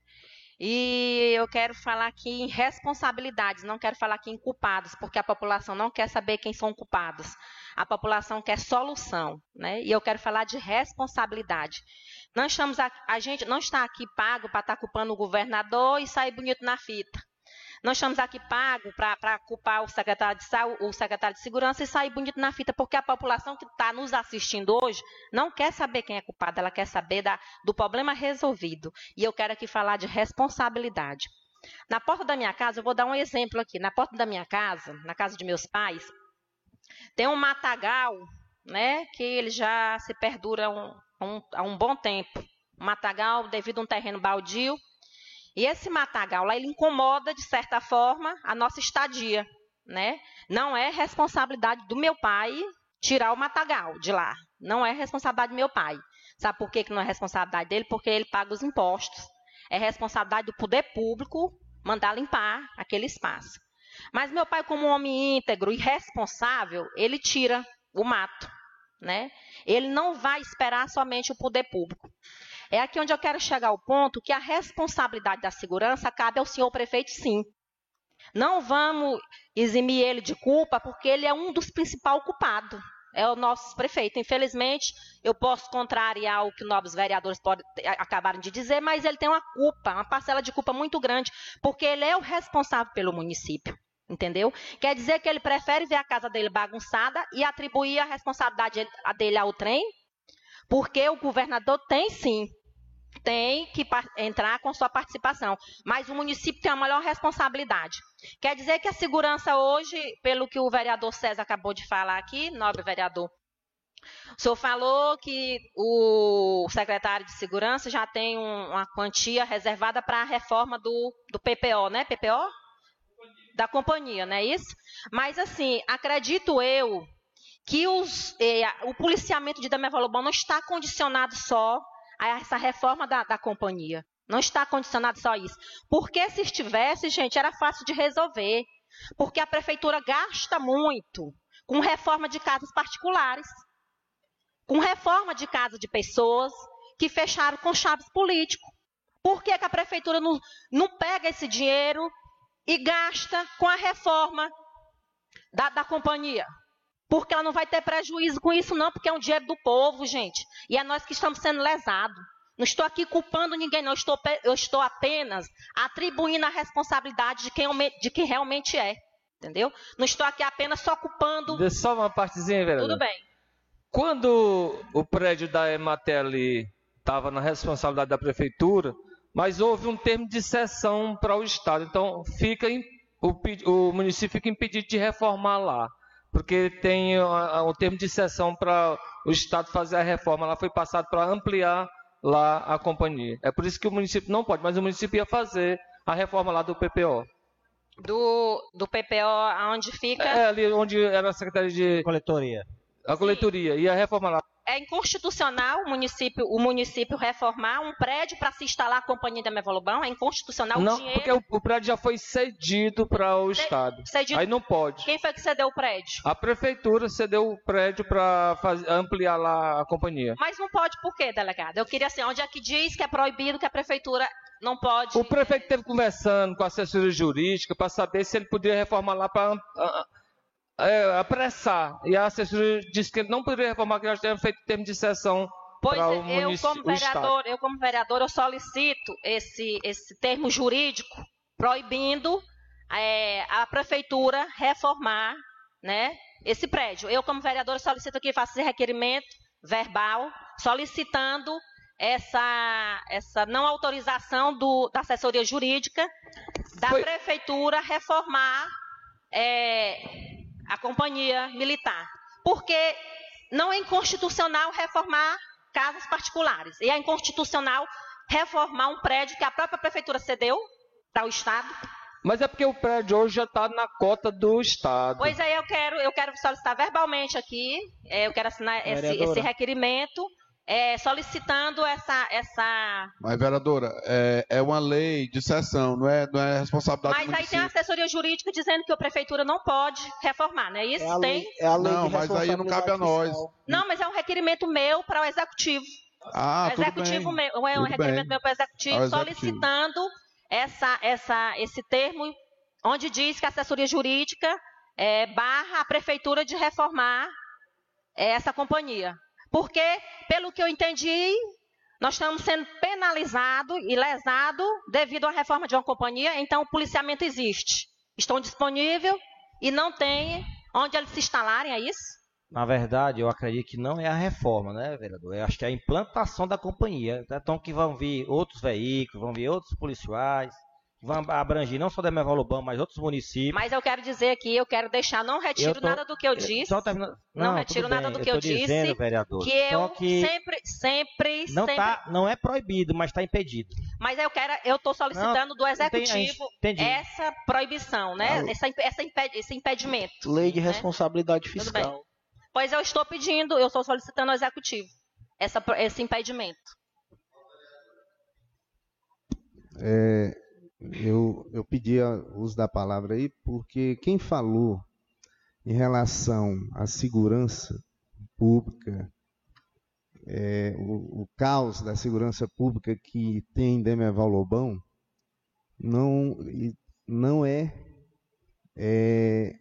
E eu quero falar aqui em responsabilidades, não quero falar aqui em culpados, porque a população não quer saber quem são culpados. A população quer solução, né? E eu quero falar de responsabilidade. Nós estamos a, a gente não está aqui pago para estar culpando o governador e sair bonito na fita. Nós estamos aqui pagos para culpar o secretário de saúde, o secretário de segurança e sair bonito na fita, porque a população que está nos assistindo hoje não quer saber quem é culpado, ela quer saber da, do problema resolvido. E eu quero aqui falar de responsabilidade. Na porta da minha casa, eu vou dar um exemplo aqui. Na porta da minha casa, na casa de meus pais, tem um matagal, né, que ele já se perdura um, um, há um bom tempo. Um matagal devido a um terreno baldio. E esse matagal lá, ele incomoda, de certa forma, a nossa estadia, né? Não é responsabilidade do meu pai tirar o matagal de lá. Não é responsabilidade do meu pai. Sabe por que que não é responsabilidade dele? Porque ele paga os impostos. É responsabilidade do poder público mandar limpar aquele espaço. Mas meu pai, como um homem íntegro e responsável, ele tira o mato, né? Ele não vai esperar somente o poder público. É aqui onde eu quero chegar ao ponto que a responsabilidade da segurança cabe ao senhor prefeito, sim. Não vamos eximir ele de culpa, porque ele é um dos principais culpados. É o nosso prefeito. Infelizmente, eu posso contrariar o que nobres vereadores podem, acabaram de dizer, mas ele tem uma culpa, uma parcela de culpa muito grande, porque ele é o responsável pelo município. Entendeu? Quer dizer que ele prefere ver a casa dele bagunçada e atribuir a responsabilidade dele ao trem? Porque o governador tem, sim, tem que entrar com sua participação, mas o município tem a maior responsabilidade. Quer dizer que a segurança hoje, pelo que o vereador César acabou de falar aqui, nobre vereador, o senhor falou que o secretário de segurança já tem um, uma quantia reservada para a reforma do, do P P O, né? P P O? Da companhia, não é isso? Mas assim, acredito eu que os, eh, o policiamento de Demerval Lobão não está condicionado só a essa reforma da, da companhia. Não está condicionado só a isso. Porque se estivesse, gente, era fácil de resolver. Porque a prefeitura gasta muito com reforma de casas particulares, com reforma de casa de pessoas que fecharam com chaves políticos. Por que, que a prefeitura não, não pega esse dinheiro e gasta com a reforma da, da companhia? Porque ela não vai ter prejuízo com isso não, porque é um dinheiro do povo, gente. E é nós que estamos sendo lesados. Não estou aqui culpando ninguém, não. Eu estou, eu estou apenas atribuindo a responsabilidade de quem, de quem realmente é. Entendeu? Não estou aqui apenas só culpando... Deixa só uma partezinha, vereador. Tudo bem. Quando o prédio da Emater ali estava na responsabilidade da prefeitura, mas houve um termo de cessão para o Estado. Então, fica, o, o município fica impedido de reformar lá, porque tem o termo de cessão para o Estado fazer a reforma. Ela foi passada para ampliar lá a companhia. É por isso que o município não pode, mas o município ia fazer a reforma lá do P P O. Do, do P P O, onde fica? É, ali onde era a Secretaria de... Coletoria. A coletoria, ia reformar lá. É inconstitucional o município, o município reformar um prédio para se instalar a companhia da Mevalobão? É inconstitucional não, o dinheiro? Porque o, o prédio já foi cedido para o C- Estado. Cedido. Aí não pode. Quem foi que cedeu o prédio? A prefeitura cedeu o prédio para ampliar lá a companhia. Mas não pode por quê, delegado? Eu queria assim, onde é que diz que é proibido que a prefeitura não pode... O prefeito esteve conversando com a assessoria jurídica para saber se ele poderia reformar lá para é, apressar. E a assessoria disse que ele não poderia reformar, que nós tínhamos feito termo de cessão para o eu, município. como vereador, eu como vereador, eu solicito esse, esse termo jurídico proibindo é, a prefeitura reformar, né, esse prédio. Eu, como vereador, solicito aqui, faço esse requerimento verbal, solicitando essa, essa não autorização do, da assessoria jurídica da Foi. prefeitura reformar é, a companhia militar. Porque não é inconstitucional reformar casas particulares. E é inconstitucional reformar um prédio que a própria prefeitura cedeu para o Estado. Mas é porque o prédio hoje já está na cota do Estado. Pois aí eu quero, eu quero solicitar verbalmente aqui, é, eu quero assinar esse, esse requerimento, é, solicitando essa, essa... Mas, vereadora, é, é uma lei de cessão, não é, não é responsabilidade Mas do aí município. tem a assessoria jurídica dizendo que a prefeitura não pode reformar, não é isso? É a lei, tem? é a lei Não, de mas aí não cabe a nós. responsabilidade fiscal. Não, mas é um requerimento meu para o executivo. Ah, o tudo executivo bem. meu, é um Tudo requerimento bem. meu para o executivo, Ao executivo. solicitando essa, essa, esse termo, onde diz que a assessoria jurídica é, barra a prefeitura de reformar é, essa companhia. Porque, pelo que eu entendi, nós estamos sendo penalizados e lesados devido à reforma de uma companhia, então o policiamento existe. Estão disponíveis e não tem onde eles se instalarem, é isso? Na verdade, eu acredito que não é a reforma, né, vereador? Eu acho que é a implantação da companhia. Então, que vão vir outros veículos, vão vir outros policiais, que vão abranger não só da Mevalobão, mas outros municípios. Mas eu quero dizer aqui, eu quero deixar, não retiro Eu tô- nada do que eu disse. Só termina- Não, Não, retiro tudo nada bem, do que eu eu, tô disse. dizendo, vereador, que só eu que sempre, sempre, Não, sempre... tá, não é proibido, mas está impedido. Mas eu quero, eu estou solicitando do não tem- executivo entendi. essa proibição, né? Ah, Essa, essa imped, esse impedimento. Lei de né? responsabilidade Tudo fiscal. Pois eu estou pedindo, eu estou solicitando ao executivo essa, pro- esse impedimento. É, eu, eu pedi o uso da palavra aí porque quem falou em relação à segurança pública, é, o, o caos da segurança pública que tem em Demerval Lobão, não, e não é, é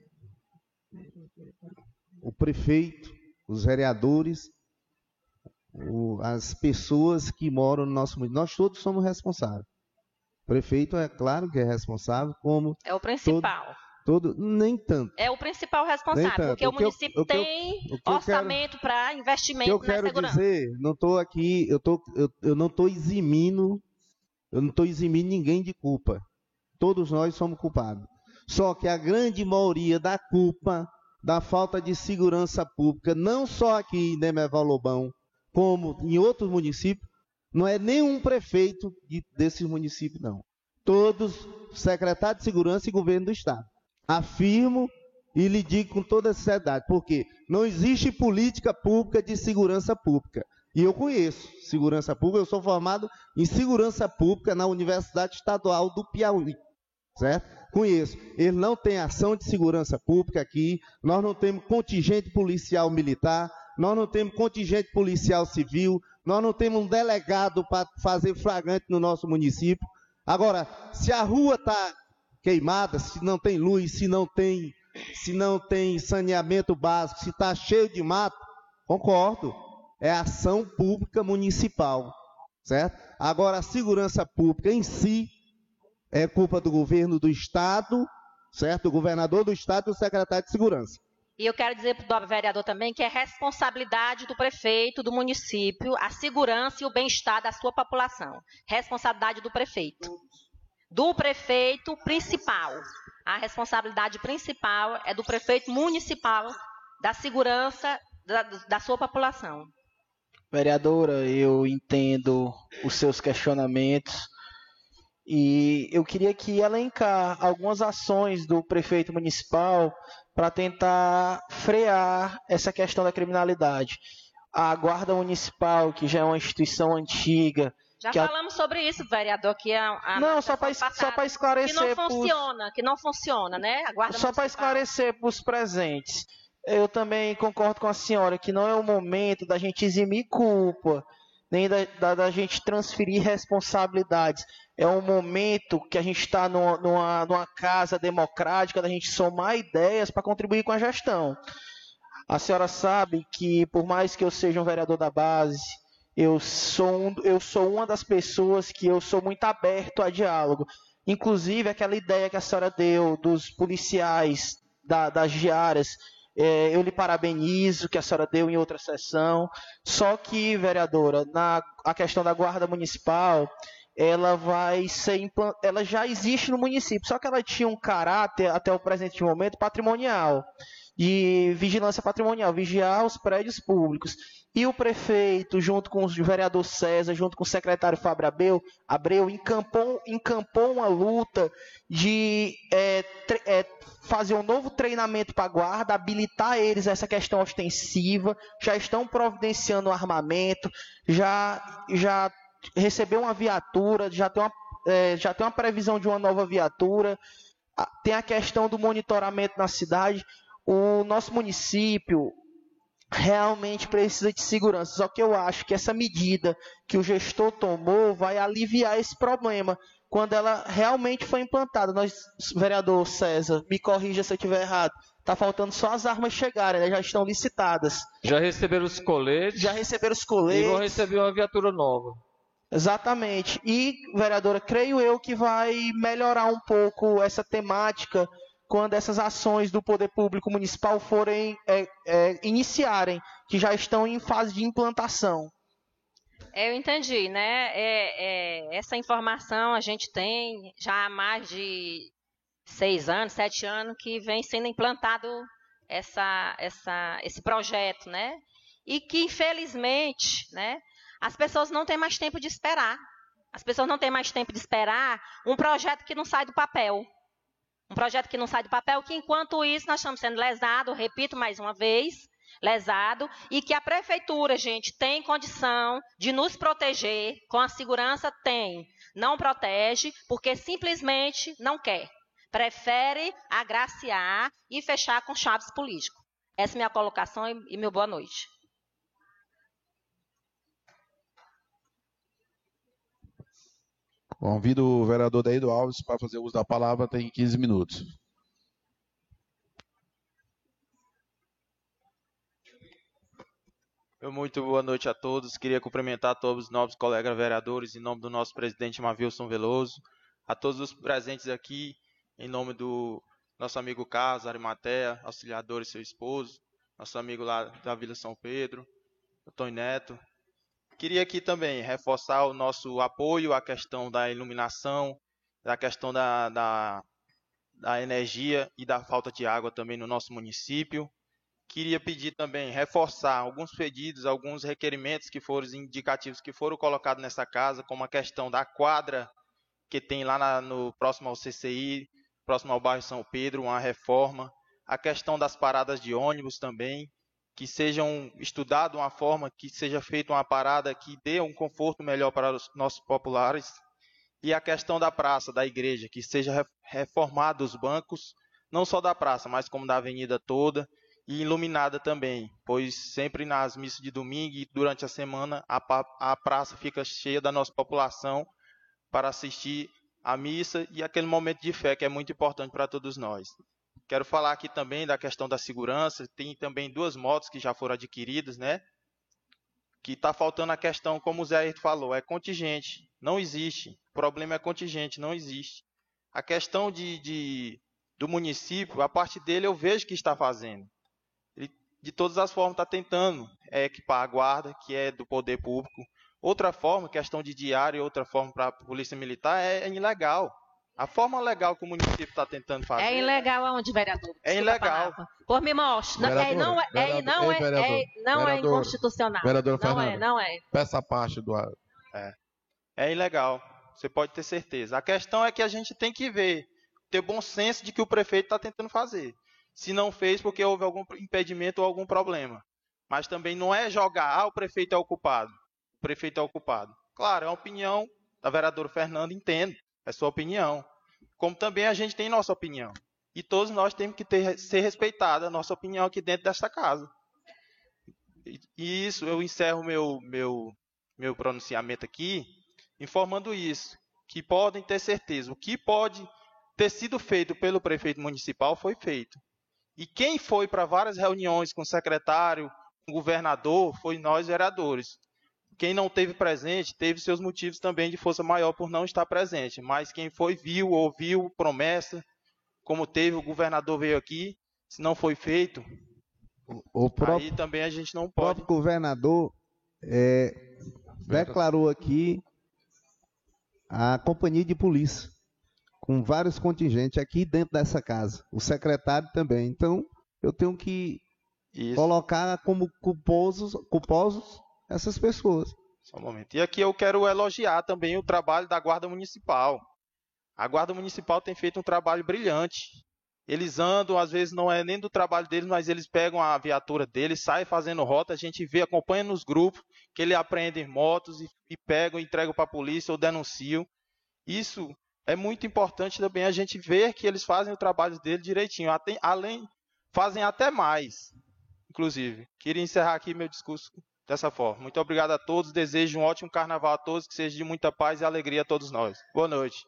o prefeito, os vereadores, o- as pessoas que moram no nosso município. Nós todos somos responsáveis. O prefeito, é claro que é responsável, como É o principal. todo, nem tanto. É o principal responsável, Nem tanto. porque o, O que eu- município o que eu- tem o que eu quero- orçamento para O que investimento eu na quero segurança. dizer, não estou aqui, eu, tô, eu, eu não estou eximindo, eu não estou eximindo ninguém de culpa. Todos nós somos culpados. Só que a grande maioria da culpa da falta de segurança pública, não só aqui em Demerval Lobão, como em outros municípios, não é nenhum prefeito de, desses municípios, não. Todos, secretário de segurança e governo do Estado. Afirmo e lhe digo com toda sinceridade, porque não existe política pública de segurança pública. E eu conheço segurança pública, eu sou formado em segurança pública na Universidade Estadual do Piauí, certo? Conheço. Ele não tem ação de segurança pública aqui, nós não temos contingente policial militar, nós não temos contingente policial civil, Nós não temos um delegado para fazer flagrante no nosso município. Agora, se a rua está queimada, se não tem luz, se não tem, se não tem saneamento básico, se está cheio de mato, concordo, é ação pública municipal, certo? Agora, a segurança pública em si é culpa do governo do Estado, certo? O governador do Estado e o secretário de Segurança. E eu quero dizer para o vereador também que é responsabilidade do prefeito, do município, a segurança e o bem-estar da sua população. Responsabilidade do prefeito. Do prefeito principal. A responsabilidade principal é do prefeito municipal da segurança da, da sua população. Vereadora, eu entendo os seus questionamentos e eu queria aqui elencar algumas ações do prefeito municipal para tentar frear essa questão da criminalidade. A Guarda Municipal, que já é uma instituição antiga... Já que falamos a... sobre isso, vereador, que a, a não, só para só para esclarecer... Que não funciona, pros... que não funciona, né? A Guarda só para esclarecer para os presentes. Eu também concordo com a senhora que não é o momento da gente eximir culpa, nem da, da, da gente transferir responsabilidades. É um momento que a gente está numa, numa, numa casa democrática, da gente somar ideias para contribuir com a gestão. A senhora sabe que, por mais que eu seja um vereador da base, eu sou, um, eu sou uma das pessoas que eu sou muito aberto a diálogo. Inclusive, aquela ideia que a senhora deu dos policiais, da, das diárias, é, eu lhe parabenizo, que a senhora deu em outra sessão. Só que, vereadora, na, a questão da Guarda Municipal... ela vai ser implant... ela já existe no município, só que ela tinha um caráter, até o presente momento, patrimonial, de vigilância patrimonial, vigiar os prédios públicos. E o prefeito, junto com o vereador César, junto com o secretário Fábio Abreu, Abreu encampou, encampou uma luta de é, tre... é, fazer um novo treinamento para a guarda, habilitar eles a essa questão ostensiva, já estão providenciando armamento, já... já recebeu uma viatura, já tem uma, é, já tem uma previsão de uma nova viatura, tem a questão do monitoramento na cidade. O nosso município realmente precisa de segurança, só que eu acho que essa medida que o gestor tomou vai aliviar esse problema quando ela realmente foi implantada. Nós, vereador César, me corrija se eu estiver errado, está faltando só as armas chegarem, né? Já estão licitadas. Já receberam os coletes. Já receberam os coletes. E vão receber uma viatura nova. Exatamente. E, vereadora, creio eu que vai melhorar um pouco essa temática quando essas ações do poder público municipal forem é, é, iniciarem, que já estão em fase de implantação. Eu entendi, né? É, é, essa informação a gente tem já há mais de seis anos, sete anos, que vem sendo implantado essa, essa, esse projeto, né? E que, infelizmente, né? As pessoas não têm mais tempo de esperar. As pessoas não têm mais tempo de esperar um projeto que não sai do papel. Um projeto que não sai do papel, que enquanto isso nós estamos sendo lesados, repito mais uma vez, lesado, e que a prefeitura, gente, tem condição de nos proteger, com a segurança tem. Não protege, porque simplesmente não quer. Prefere agraciar e fechar com chaves políticos. Essa é minha colocação e, e meu boa noite. Convido o vereador Deído Alves para fazer uso da palavra, tem quinze minutos. Muito boa noite a todos. Queria cumprimentar todos os novos colegas vereadores, em nome do nosso presidente Mavilson Veloso, a todos os presentes aqui, em nome do nosso amigo Carlos Arimatea, auxiliador e seu esposo, nosso amigo lá da Vila São Pedro, Antônio Neto. Queria aqui também reforçar o nosso apoio à questão da iluminação, da questão da, da, da energia e da falta de água também no nosso município. Queria pedir também, reforçar alguns pedidos, alguns requerimentos que foram indicativos que foram colocados nessa casa, como a questão da quadra que tem lá na, no próximo ao C C I, próximo ao bairro São Pedro, uma reforma. A questão das paradas de ônibus também, que sejam estudado uma forma que seja feita uma parada que dê um conforto melhor para os nossos populares. E a questão da praça, da igreja, que seja reformado os bancos, não só da praça, mas como da avenida toda, e iluminada também, pois sempre nas missas de domingo e durante a semana a, a praça fica cheia da nossa população para assistir a missa e aquele momento de fé que é muito importante para todos nós. Quero falar aqui também da questão da segurança. Tem também duas motos que já foram adquiridas, né? Que está faltando a questão, como o Zé falou, é contingente. Não existe. O problema é contingente, não existe. A questão de, de, do município, a parte dele eu vejo que está fazendo. Ele, de todas as formas, está tentando é, equipar a guarda, que é do poder público. Outra forma, questão de diário, outra forma para a polícia militar, é, é ilegal. A forma legal que o município está tentando fazer... É ilegal aonde, vereador? É ilegal. Por me mostre. Não é, não é, é, não é, é, não é inconstitucional. Vereador não Fernando, é, não é. Peça a parte do... É. É ilegal, você pode ter certeza. A questão é que a gente tem que ver, ter bom senso de que o prefeito está tentando fazer. Se não fez porque houve algum impedimento ou algum problema. Mas também não é jogar, ah, o prefeito é o culpado. O prefeito é o culpado. Claro, é uma opinião da vereadora Fernanda, entendo. É sua opinião. Como também a gente tem nossa opinião. E todos nós temos que ter, ser respeitada a nossa opinião aqui dentro desta casa. E, e isso, eu encerro meu, meu, meu pronunciamento aqui, informando isso, que podem ter certeza. O que pode ter sido feito pelo prefeito municipal foi feito. E quem foi para várias reuniões com o secretário, com o governador, foi nós vereadores. Quem não teve presente, teve seus motivos também de força maior por não estar presente. Mas quem foi, viu, ouviu, promessa, como teve, o governador veio aqui, se não foi feito, o próprio, aí também a gente não pode... pode... O próprio governador é, declarou aqui a companhia de polícia, com vários contingentes aqui dentro dessa casa. O secretário também. Então, eu tenho que Isso. colocar como culposos, culposos essas pessoas. Só um momento. E aqui eu quero elogiar também o trabalho da Guarda Municipal. A Guarda Municipal tem feito um trabalho brilhante. Eles andam, às vezes não é nem do trabalho deles, mas eles pegam a viatura deles, saem fazendo rota, a gente vê, acompanha nos grupos, que eles aprendem motos e, e pegam, entregam para a polícia ou denunciam. Isso é muito importante também a gente ver que eles fazem o trabalho deles direitinho. Até, além, fazem até mais, inclusive. Queria encerrar aqui meu discurso dessa forma. Muito obrigado a todos, desejo um ótimo carnaval a todos, que seja de muita paz e alegria a todos nós. Boa noite.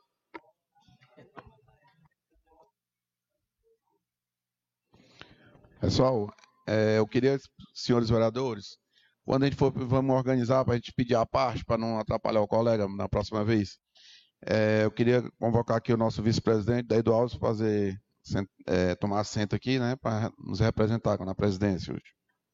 Pessoal, é, eu queria, senhores vereadores, quando a gente for, vamos organizar para a gente pedir a parte, para não atrapalhar o colega na próxima vez. É, eu queria convocar aqui o nosso vice-presidente, Daido Alves, para fazer, é, tomar assento aqui, né, para nos representar na presidência hoje.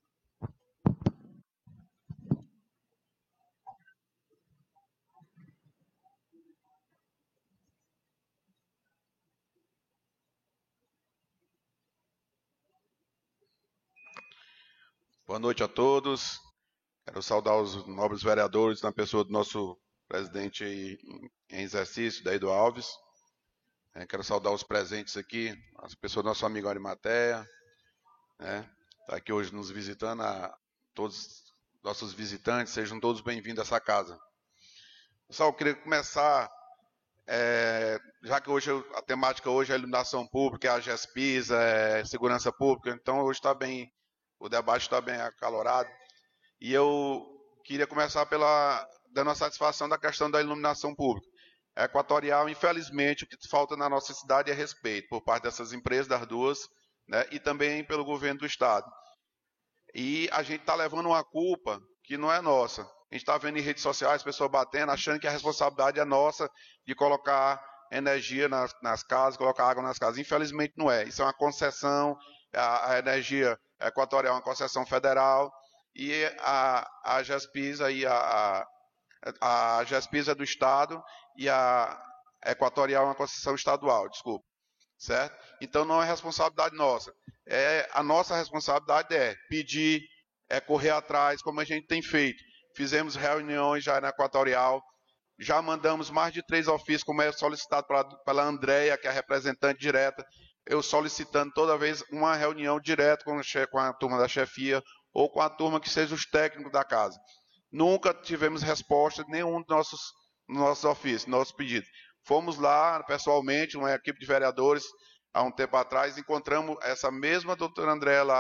Boa noite a todos. Quero saudar os nobres vereadores na pessoa do nosso presidente em exercício, Daido Alves. É, quero saudar os presentes aqui, as pessoas do nosso amigo Arimateia, né? Está aqui hoje nos visitando, a todos os nossos visitantes, sejam todos bem-vindos a essa casa. Pessoal, eu queria começar, é, já que hoje a temática hoje é a iluminação pública, é a GESPIS, é segurança pública, então hoje está bem, o debate está bem acalorado, e eu queria começar pela dando a satisfação da questão da iluminação pública. A Equatorial, infelizmente, o que falta na nossa cidade é respeito por parte dessas empresas, das duas, né, e também pelo governo do Estado. E a gente está levando uma culpa que não é nossa. A gente está vendo em redes sociais pessoas batendo, achando que a responsabilidade é nossa de colocar energia nas, nas casas, colocar água nas casas. Infelizmente não é. Isso é uma concessão, a, a energia equatorial é uma concessão federal, e a, a GESPIS, aí, a, a, a GESPIS é do Estado e a Equatorial é uma concessão estadual, desculpa. Certo? Então não é responsabilidade nossa. É, a nossa responsabilidade é pedir, é correr atrás, como a gente tem feito. Fizemos reuniões já na Equatorial, já mandamos mais de três ofícios, como é solicitado pela, pela Andréia, que é a representante direta, eu solicitando toda vez uma reunião direta com, com a turma da chefia ou com a turma que seja os técnicos da casa. Nunca tivemos resposta de nenhum dos nossos, nossos ofícios, nossos pedidos. Fomos lá, pessoalmente, uma equipe de vereadores, há um tempo atrás, encontramos essa mesma doutora Andréia lá,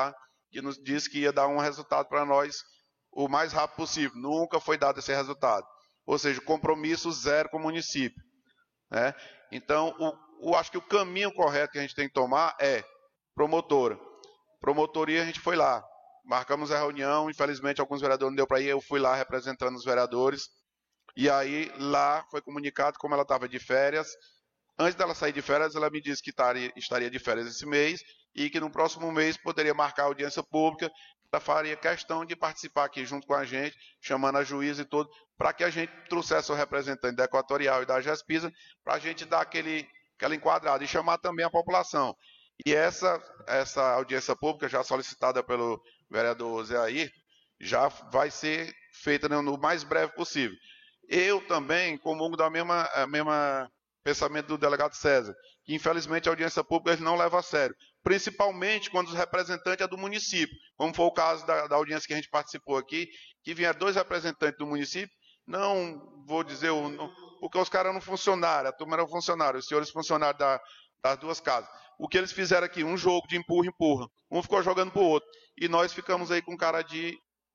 que nos disse que ia dar um resultado para nós o mais rápido possível. Nunca foi dado esse resultado. Ou seja, compromisso zero com o município, né? Então, o, o, acho que o caminho correto que a gente tem que tomar é promotora. Promotoria, a gente foi lá, marcamos a reunião, infelizmente alguns vereadores não deu para ir, eu fui lá representando os vereadores, e aí lá foi comunicado como ela estava de férias. Antes dela sair de férias, ela me disse que estaria, estaria de férias esse mês, e que no próximo mês poderia marcar a audiência pública. Ela faria questão de participar aqui junto com a gente, chamando a juíza e tudo, para que a gente trouxesse o representante da Equatorial e da Gespisa, para a gente dar aquele, aquela enquadrada e chamar também a população. E essa, essa audiência pública, já solicitada pelo vereador Zé Ayrton, já vai ser feita no mais breve possível. Eu também comungo da mesma, a mesma pensamento do delegado César, que infelizmente a audiência pública ele não leva a sério, principalmente quando os representantes é do município, como foi o caso da, da audiência que a gente participou aqui, que vieram dois representantes do município, não vou dizer, o, não, porque os caras eram funcionários, a turma era funcionário, os senhores funcionários da, das duas casas. O que eles fizeram aqui, um jogo de empurra-empurra, um ficou jogando para o outro, e nós ficamos aí com cara de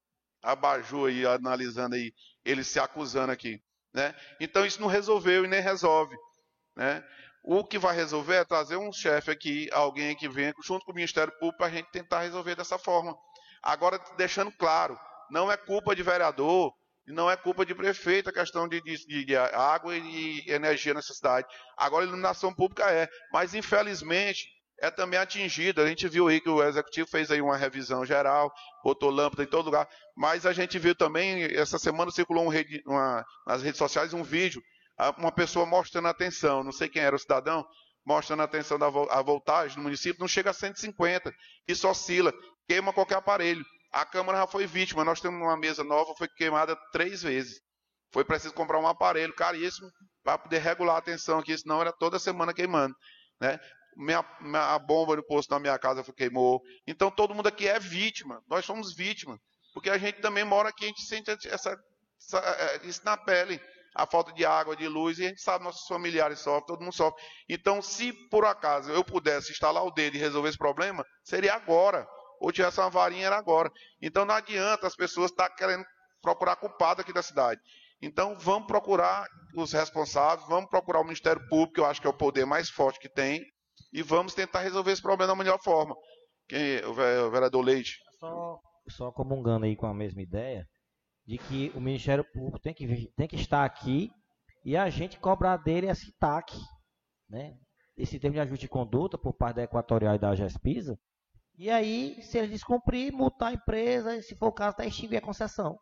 abajur aí, analisando aí, eles se acusando aqui, né? Então isso não resolveu e nem resolve, né? O que vai resolver é trazer um chefe aqui, alguém que venha junto com o Ministério Público para a gente tentar resolver dessa forma. Agora, deixando claro, não é culpa de vereador, não é culpa de prefeito a questão de, de, de água e energia nessa cidade. Agora, a iluminação pública é, mas infelizmente é também atingida. A gente viu aí que o Executivo fez aí uma revisão geral, botou lâmpada em todo lugar, mas a gente viu também, essa semana circulou um rede, uma, nas redes sociais um vídeo, uma pessoa mostrando a tensão, não sei quem era o cidadão, mostrando a tensão da a voltagem no município, não chega a cento e cinquenta, isso oscila, queima qualquer aparelho. A Câmara já foi vítima, nós temos uma mesa nova, foi queimada três vezes. Foi preciso comprar um aparelho caríssimo para poder regular a tensão aqui, senão era toda semana queimando, né? Minha, minha, a bomba no posto da minha casa foi, queimou. Então todo mundo aqui é vítima, nós somos vítimas, porque a gente também mora aqui, a gente sente essa, essa, isso na pele. A falta de água, de luz, e a gente sabe, nossos familiares sofrem, todo mundo sofre. Então, se por acaso eu pudesse instalar o dedo e resolver esse problema, seria agora. Ou tivesse uma varinha, era agora. Então, não adianta as pessoas estar querendo procurar culpado aqui da cidade. Então, vamos procurar os responsáveis, vamos procurar o Ministério Público, que eu acho que é o poder mais forte que tem, e vamos tentar resolver esse problema da melhor forma. Quem, o vereador Leite. Só, só comungando aí com a mesma ideia, de que o Ministério Público tem que, tem que estar aqui e a gente cobrar dele esse T A C, né? Esse termo de ajuste de conduta por parte da Equatorial e da Gespisa. E aí, se ele descumprir, multar a empresa, e se for o caso, até extinguir a concessão.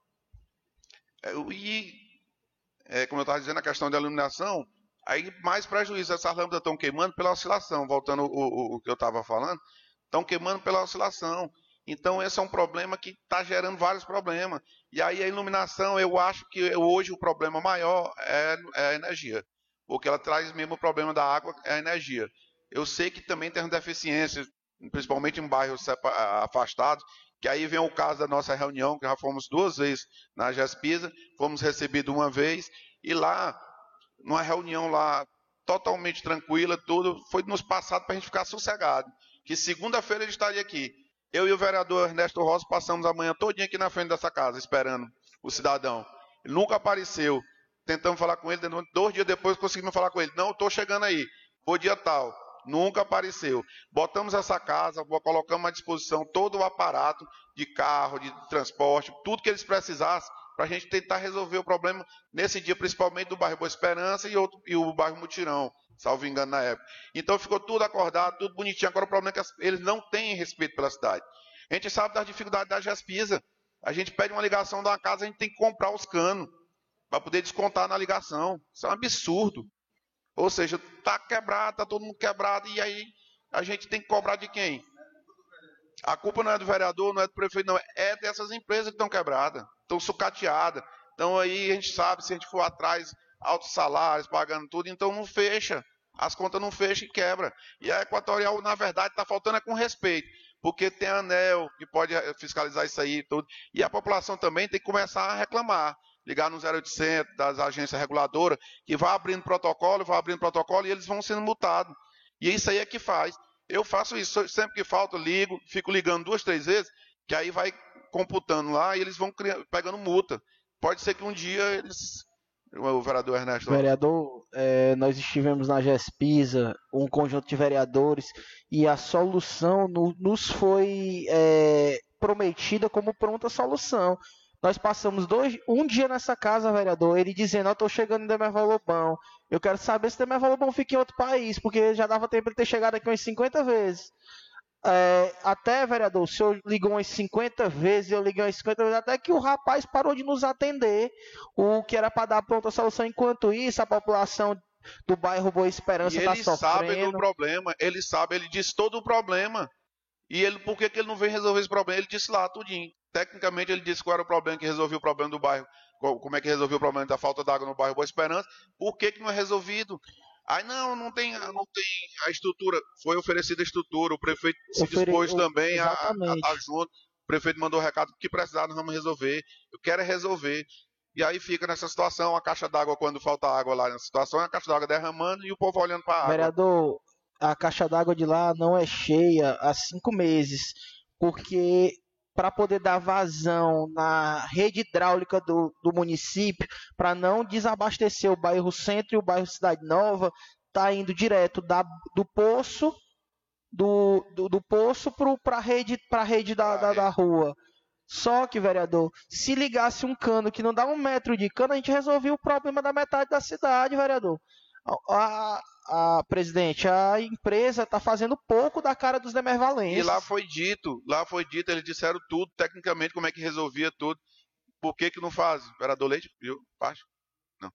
É, e, é, como eu estava dizendo, a questão da iluminação, aí mais prejuízo, essas lâmpadas estão queimando pela oscilação, voltando o, o, o que eu estava falando, estão queimando pela oscilação. Então, esse é um problema que está gerando vários problemas. E aí, a iluminação, eu acho que hoje o problema maior é, é a energia. Porque ela traz mesmo o problema da água, é a energia. Eu sei que também tem deficiências, principalmente em bairros afastados, que aí vem o caso da nossa reunião, que já fomos duas vezes na Gespisa, fomos recebidos uma vez, e lá, numa reunião lá, totalmente tranquila, tudo, foi nos passado para a gente ficar sossegado. Que segunda-feira ele estaria aqui. Eu e o vereador Ernesto Rosa passamos a manhã todinha aqui na frente dessa casa, esperando o cidadão. Ele nunca apareceu. Tentamos falar com ele, dois dias depois conseguimos falar com ele. Não, estou chegando aí, vou dia tal. Nunca apareceu. Botamos essa casa, colocamos à disposição todo o aparato de carro, de transporte, tudo que eles precisassem, para a gente tentar resolver o problema nesse dia, principalmente do bairro Boa Esperança e, outro, e o bairro Mutirão, salvo engano na época. Então ficou tudo acordado, tudo bonitinho. Agora o problema é que eles não têm respeito pela cidade. A gente sabe das dificuldades da Gespisa. A gente pede uma ligação de uma casa, a gente tem que comprar os canos para poder descontar na ligação. Isso é um absurdo. Ou seja, está quebrado, está todo mundo quebrado, e aí a gente tem que cobrar de quem? A culpa não é do vereador, não é do prefeito, não. É dessas empresas que estão quebradas, estão sucateadas. Então aí a gente sabe, se a gente for atrás, altos salários, pagando tudo, então não fecha. As contas não fecham e quebra. E a Equatorial, na verdade, está faltando é com respeito. Porque tem a ANEEL que pode fiscalizar isso aí tudo. E a população também tem que começar a reclamar. Ligar no zero oitocentos das agências reguladoras, que vai abrindo protocolo, vai abrindo protocolo e eles vão sendo multados. E isso aí é que faz. Eu faço isso, sempre que falta, ligo, fico ligando duas, três vezes, que aí vai computando lá e eles vão criando, pegando multa. Pode ser que um dia eles... O vereador Ernesto... Vereador, é, nós estivemos na GESPISA, um conjunto de vereadores, e a solução no, nos foi é, prometida como pronta solução. Nós passamos dois, um dia nessa casa, vereador, ele dizendo, eu estou chegando em Demerval Lobão, eu quero saber se Demerval Lobão fica em outro país, porque já dava tempo de ter chegado aqui umas cinquenta vezes. É, até, vereador, o senhor ligou umas cinquenta vezes, eu liguei umas cinquenta vezes, até que o rapaz parou de nos atender, o que era para dar pronta solução. Enquanto isso, a população do bairro Boa Esperança está sofrendo. Ele sabe do problema, ele sabe, ele disse todo o problema. E ele, por que, que ele não veio resolver esse problema? Ele disse lá tudinho. Tecnicamente, ele disse qual era o problema, que resolveu o problema do bairro, como é que resolveu o problema da falta d'água no bairro Boa Esperança, por que, que não é resolvido? Aí não, não tem, não tem a estrutura, foi oferecida a estrutura, o prefeito se Ofere... dispôs também a Exatamente. estar junto, o prefeito mandou o recado que precisar, nós vamos resolver, eu quero é resolver. E aí fica nessa situação, a caixa d'água, quando falta água lá nessa situação, a caixa d'água derramando e o povo olhando para a água. Vereador, a caixa d'água de lá não é cheia há cinco meses, porque para poder dar vazão na rede hidráulica do, do município, para não desabastecer o bairro Centro e o bairro Cidade Nova, está indo direto da, do poço do, do, do poço para a rede, pra rede da, da, da rua. Só que, vereador, se ligasse um cano que não dá um metro de cano, a gente resolvia o problema da metade da cidade, vereador. A, a, a presidente, a empresa está fazendo pouco da cara dos demervalenses. E lá foi dito, lá foi dito, eles disseram tudo, tecnicamente, como é que resolvia tudo. Por que que não faz? Vereador Leite, viu? Baixo? Não.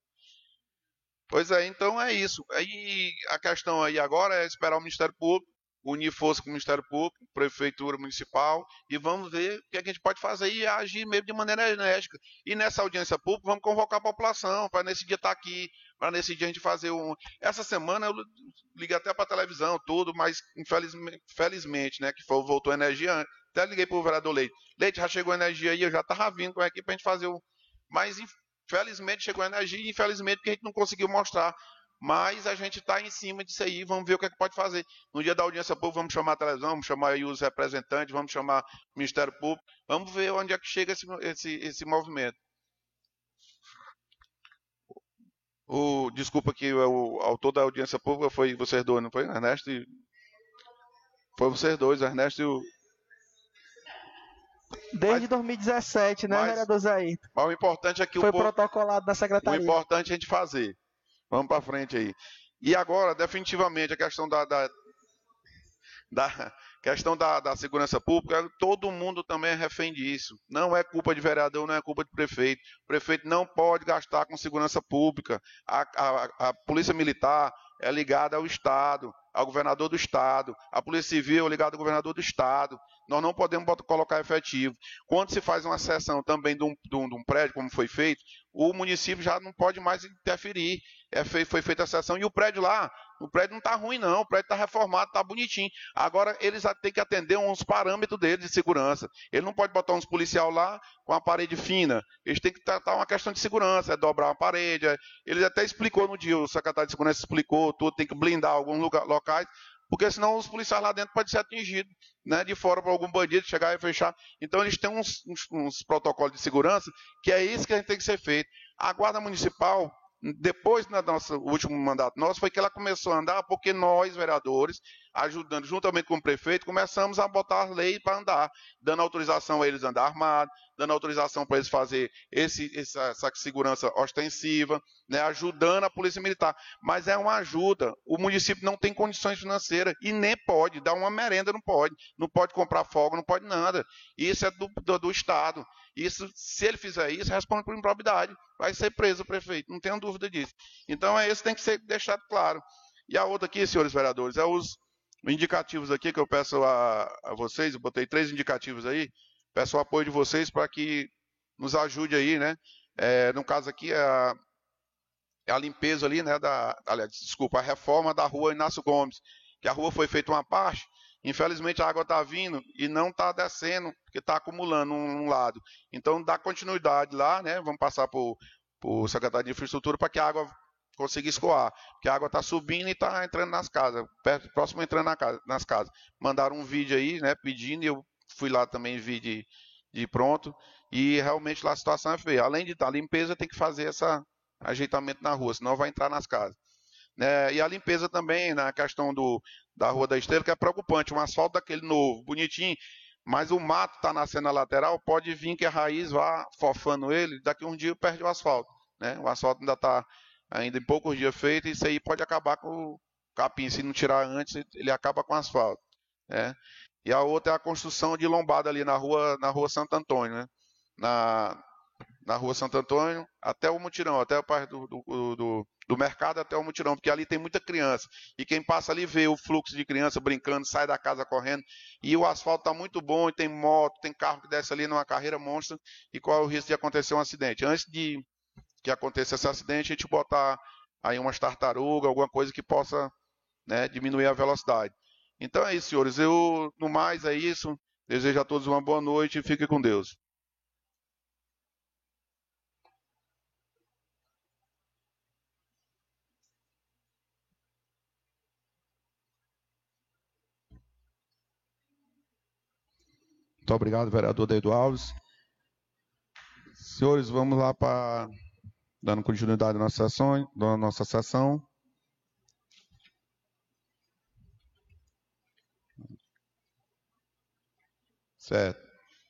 Pois é, então é isso. Aí a questão aí agora é esperar o Ministério Público, unir força com o Ministério Público, Prefeitura Municipal, e vamos ver o que a gente pode fazer e agir mesmo de maneira enérgica. E nessa audiência pública, vamos convocar a população, para nesse dia estar aqui, para nesse dia a gente fazer um... Essa semana eu liguei até para a televisão, tudo, mas infelizmente, felizmente, né, que foi, voltou a energia, até liguei para o vereador Leite. Leite, já chegou a energia aí, eu já estava vindo com a equipe para a gente fazer o... Mas infelizmente chegou a energia e infelizmente porque a gente não conseguiu mostrar. Mas a gente está em cima disso aí, vamos ver o que é que pode fazer. No dia da audiência pública, vamos chamar a televisão, vamos chamar aí os representantes, vamos chamar o Ministério Público, vamos ver onde é que chega esse, esse, esse movimento. O, desculpa que o autor da audiência pública foi vocês dois, não foi? Ernesto e... Foi vocês dois, Ernesto e o... Desde mas, dois mil e dezessete, né, mas, vereador Zé? Mas o importante é que foi o povo... protocolado na secretaria. O importante é a gente fazer. Vamos para frente aí. E agora, definitivamente, a questão da, da, da, questão da, da segurança pública, todo mundo também é refém disso. Não é culpa de vereador, não é culpa de prefeito. O prefeito não pode gastar com segurança pública. A, a, a Polícia Militar é ligada ao Estado, ao governador do Estado. A Polícia Civil é ligada ao governador do Estado. Nós não podemos botar, colocar efetivo. Quando se faz uma sessão também de um, de, um, de um prédio, como foi feito, o município já não pode mais interferir. É, foi, foi feita a sessão e o prédio lá, o prédio não está ruim não, o prédio está reformado, está bonitinho. Agora eles têm que atender uns parâmetros deles de segurança. Ele não pode botar uns policial lá com uma parede fina. Eles têm que tratar uma questão de segurança, é dobrar uma parede. É... Ele até explicou no dia, o secretário de segurança explicou tudo, tem que blindar alguns lugar, locais, porque senão os policiais lá dentro podem ser atingidos, né, de fora para algum bandido chegar e fechar. Então eles têm uns, uns, uns protocolos de segurança, que é isso que a gente tem que ser feito. A Guarda Municipal, depois do nosso último mandato nosso, foi que ela começou a andar, porque nós, vereadores, ajudando juntamente com o prefeito, começamos a botar as leis para andar, dando autorização a eles andar armados, dando autorização para eles fazer esse, essa, essa segurança ostensiva, né, ajudando a Polícia Militar. Mas é uma ajuda. O município não tem condições financeiras e nem pode, dar uma merenda não pode, não pode comprar fogo, não pode nada. Isso é do, do, do Estado. Isso, se ele fizer isso, responde por improbidade. Vai ser preso o prefeito, não tenho dúvida disso. Então, é isso que tem que ser deixado claro. E a outra aqui, senhores vereadores, é os indicativos aqui que eu peço a, a vocês, eu botei três indicativos aí, peço o apoio de vocês para que nos ajude aí, né? É, no caso aqui, é a, é a limpeza ali, né, da, aliás, desculpa, a reforma da rua Inácio Gomes, que a rua foi feita uma parte, infelizmente a água está vindo e não está descendo, porque está acumulando um, um lado. Então, dá continuidade lá, né? Vamos passar para o secretário de Infraestrutura para que a água consiga escoar, porque a água está subindo e está entrando nas casas, perto, próximo entrando na casa, nas casas. Mandaram um vídeo aí, né, pedindo, e eu fui lá também e vi de, de pronto, e realmente lá a situação é feia. Além de estar a limpeza, tem que fazer esse ajeitamento na rua, senão vai entrar nas casas. É, e a limpeza também, na questão do, da Rua da Estrela, que é preocupante, um asfalto daquele novo, bonitinho, mas o mato está nascendo na lateral, pode vir que a raiz vá fofando ele, daqui a um dia perde o asfalto. Né? O asfalto ainda está ainda em poucos dias feito, e isso aí pode acabar com o capim, se não tirar antes, ele acaba com o asfalto. Né? E a outra é a construção de lombada ali na rua, na rua Santo Antônio, né? na, na rua Santo Antônio, até o mutirão, até a parte do, do, do, do mercado até o mutirão, porque ali tem muita criança, e quem passa ali vê o fluxo de criança brincando, sai da casa correndo, e o asfalto está muito bom, e tem moto, tem carro que desce ali numa carreira monstra, e qual é o risco de acontecer um acidente? Antes de que aconteça esse acidente, a gente botar aí umas tartarugas, alguma coisa que possa, né, diminuir a velocidade. Então é isso, senhores, eu, no mais é isso, desejo a todos uma boa noite e fiquem com Deus. Muito obrigado, vereador Dedo Alves. Senhores, vamos lá para, dando continuidade à nossa sessão, da nossa sessão. Certo.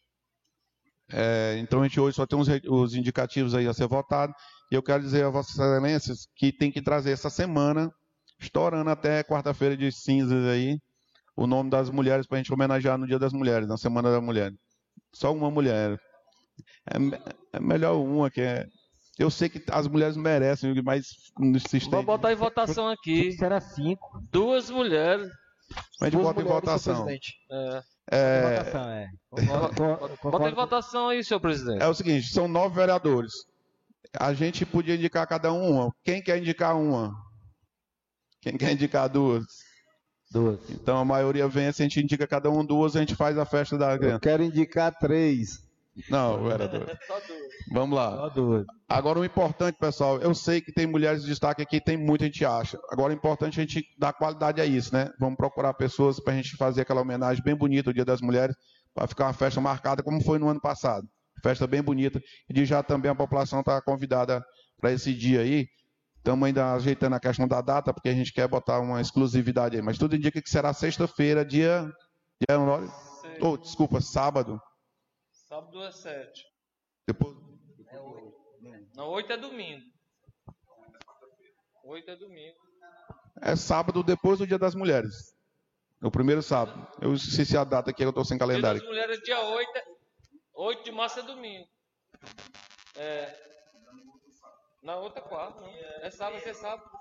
É, então, a gente hoje só tem os, os indicativos aí a ser votados, e eu quero dizer a Vossas Excelências que tem que trazer essa semana, estourando até quarta-feira de cinzas aí, o nome das mulheres para a gente homenagear no Dia das Mulheres, na Semana da Mulher. Só uma mulher. É, é melhor uma, que é... Eu sei que as mulheres merecem, mas não se estende. Vou botar em votação aqui. Será cinco. Duas mulheres. A gente Duas bota em mulheres, votação. É. É, Votação, é. Bota em votação aí, senhor presidente. é o seguinte, são nove vereadores. A gente podia indicar cada um uma. Quem quer indicar uma? Quem quer indicar duas? Duas. Então a maioria vence, a gente indica cada um duas, a gente faz a festa da Eu criança. quero indicar três. Não, vereador. Vamos lá. Só duas. Agora o importante, pessoal, eu sei que tem mulheres de destaque aqui, tem muita gente acha. Agora o importante é a gente dar qualidade a isso, né? Vamos procurar pessoas para a gente fazer aquela homenagem bem bonita, o Dia das Mulheres, para ficar uma festa marcada como foi no ano passado. Festa bem bonita. E de já também a população está convidada para esse dia aí. Estamos ainda ajeitando a questão da data, porque a gente quer botar uma exclusividade aí. Mas tudo indica que será sexta-feira, dia... dia oh, desculpa, sábado. Sábado é sete. Depois... Não, oito é domingo. Oito é domingo. É sábado depois do Dia das Mulheres. O primeiro sábado. Eu esqueci a data aqui, eu estou sem Dia calendário. das Mulheres, dia oito, é... oito de março é domingo. É... Na outra quarta, não. É sábado, é sábado.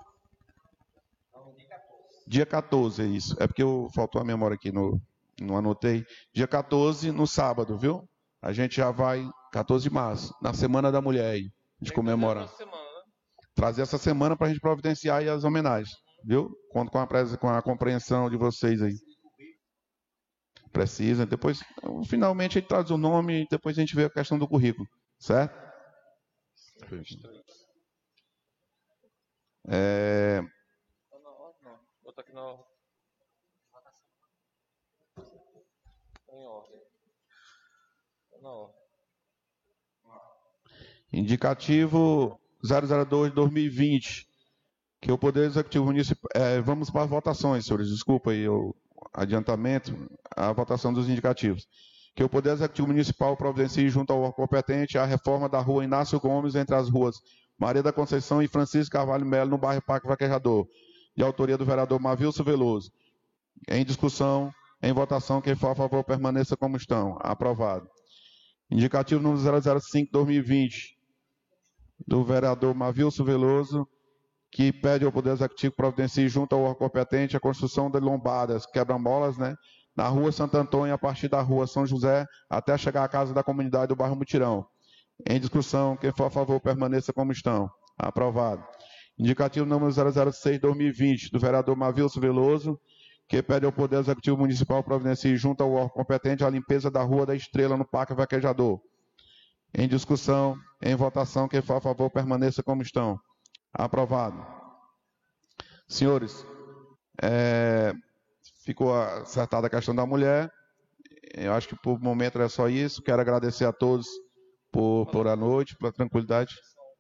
Dia quatorze, é isso. É porque eu, faltou a memória aqui, no, não anotei. Dia quatorze, no sábado, viu? A gente já vai, quatorze de março, na Semana da Mulher aí. A gente comemora. Semana, né? Trazer essa semana para a gente providenciar aí as homenagens, viu? Conto com a, com a compreensão de vocês aí. Precisa. Depois, finalmente, a gente traz o nome e depois a gente vê a questão do currículo, certo? É... Bota aqui na ordem. Em ordem. Na ordem. Indicativo zero zero dois de dois mil e vinte, que o Poder Executivo Municipal... É, vamos para as votações, senhores, desculpa aí o adiantamento, a votação dos indicativos. Que o Poder Executivo Municipal providencie junto ao órgão competente a reforma da rua Inácio Gomes entre as ruas Maria da Conceição e Francisco Carvalho Melo, no bairro Parque Vaquejador, de autoria do vereador Mavilson Veloso. Em discussão, em votação, quem for a favor permaneça como estão. Aprovado. Indicativo número zero zero cinco de dois mil e vinte, do vereador Mavilson Veloso, que pede ao Poder Executivo providencie junto ao órgão competente a construção de lombadas, quebra-molas, né, na rua Santo Antônio, a partir da rua São José, até chegar à casa da comunidade do bairro Mutirão. Em discussão, quem for a favor permaneça como estão. Aprovado. Indicativo número zero zero seis de dois mil e vinte, do vereador Mavilson Veloso, que pede ao Poder Executivo Municipal providencie junto ao órgão competente a limpeza da Rua da Estrela, no Parque Vaquejador. Em discussão, em votação, quem for a favor permaneça como estão. Aprovado. Senhores, é, ficou acertada a questão da mulher. eu acho que por momento era só isso. Quero agradecer a todos por, por a noite, pela tranquilidade.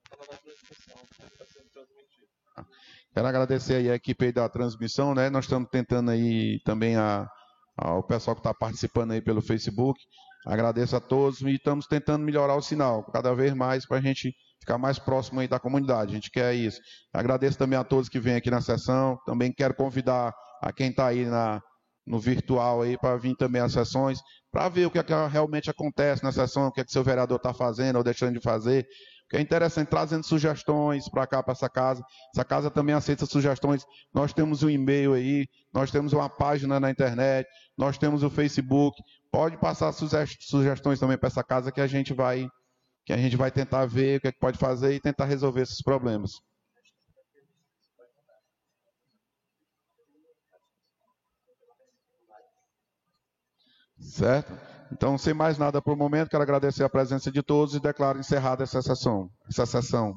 Quero agradecer aí a equipe aí da transmissão, né? Nós estamos tentando aí também a, ao pessoal que está participando aí pelo Facebook. Agradeço a todos e estamos tentando melhorar o sinal cada vez mais para a gente ficar mais próximo aí da comunidade. A gente quer isso. Agradeço também a todos que vêm aqui na sessão. Também quero convidar a quem está aí na, no virtual aí para vir também às sessões, para ver o que, é que realmente acontece na sessão, o que é que seu vereador está fazendo ou deixando de fazer. O que é interessante, trazendo sugestões para cá, para essa casa. Essa casa também aceita sugestões. Nós temos um e-mail aí, nós temos uma página na internet, nós temos o Facebook. Pode passar sugestões também para essa casa que a gente vai, que a gente vai tentar ver o que, é que pode fazer e tentar resolver esses problemas. Certo? Então, sem mais nada por momento, quero agradecer a presença de todos e declaro encerrada essa sessão. Essa sessão.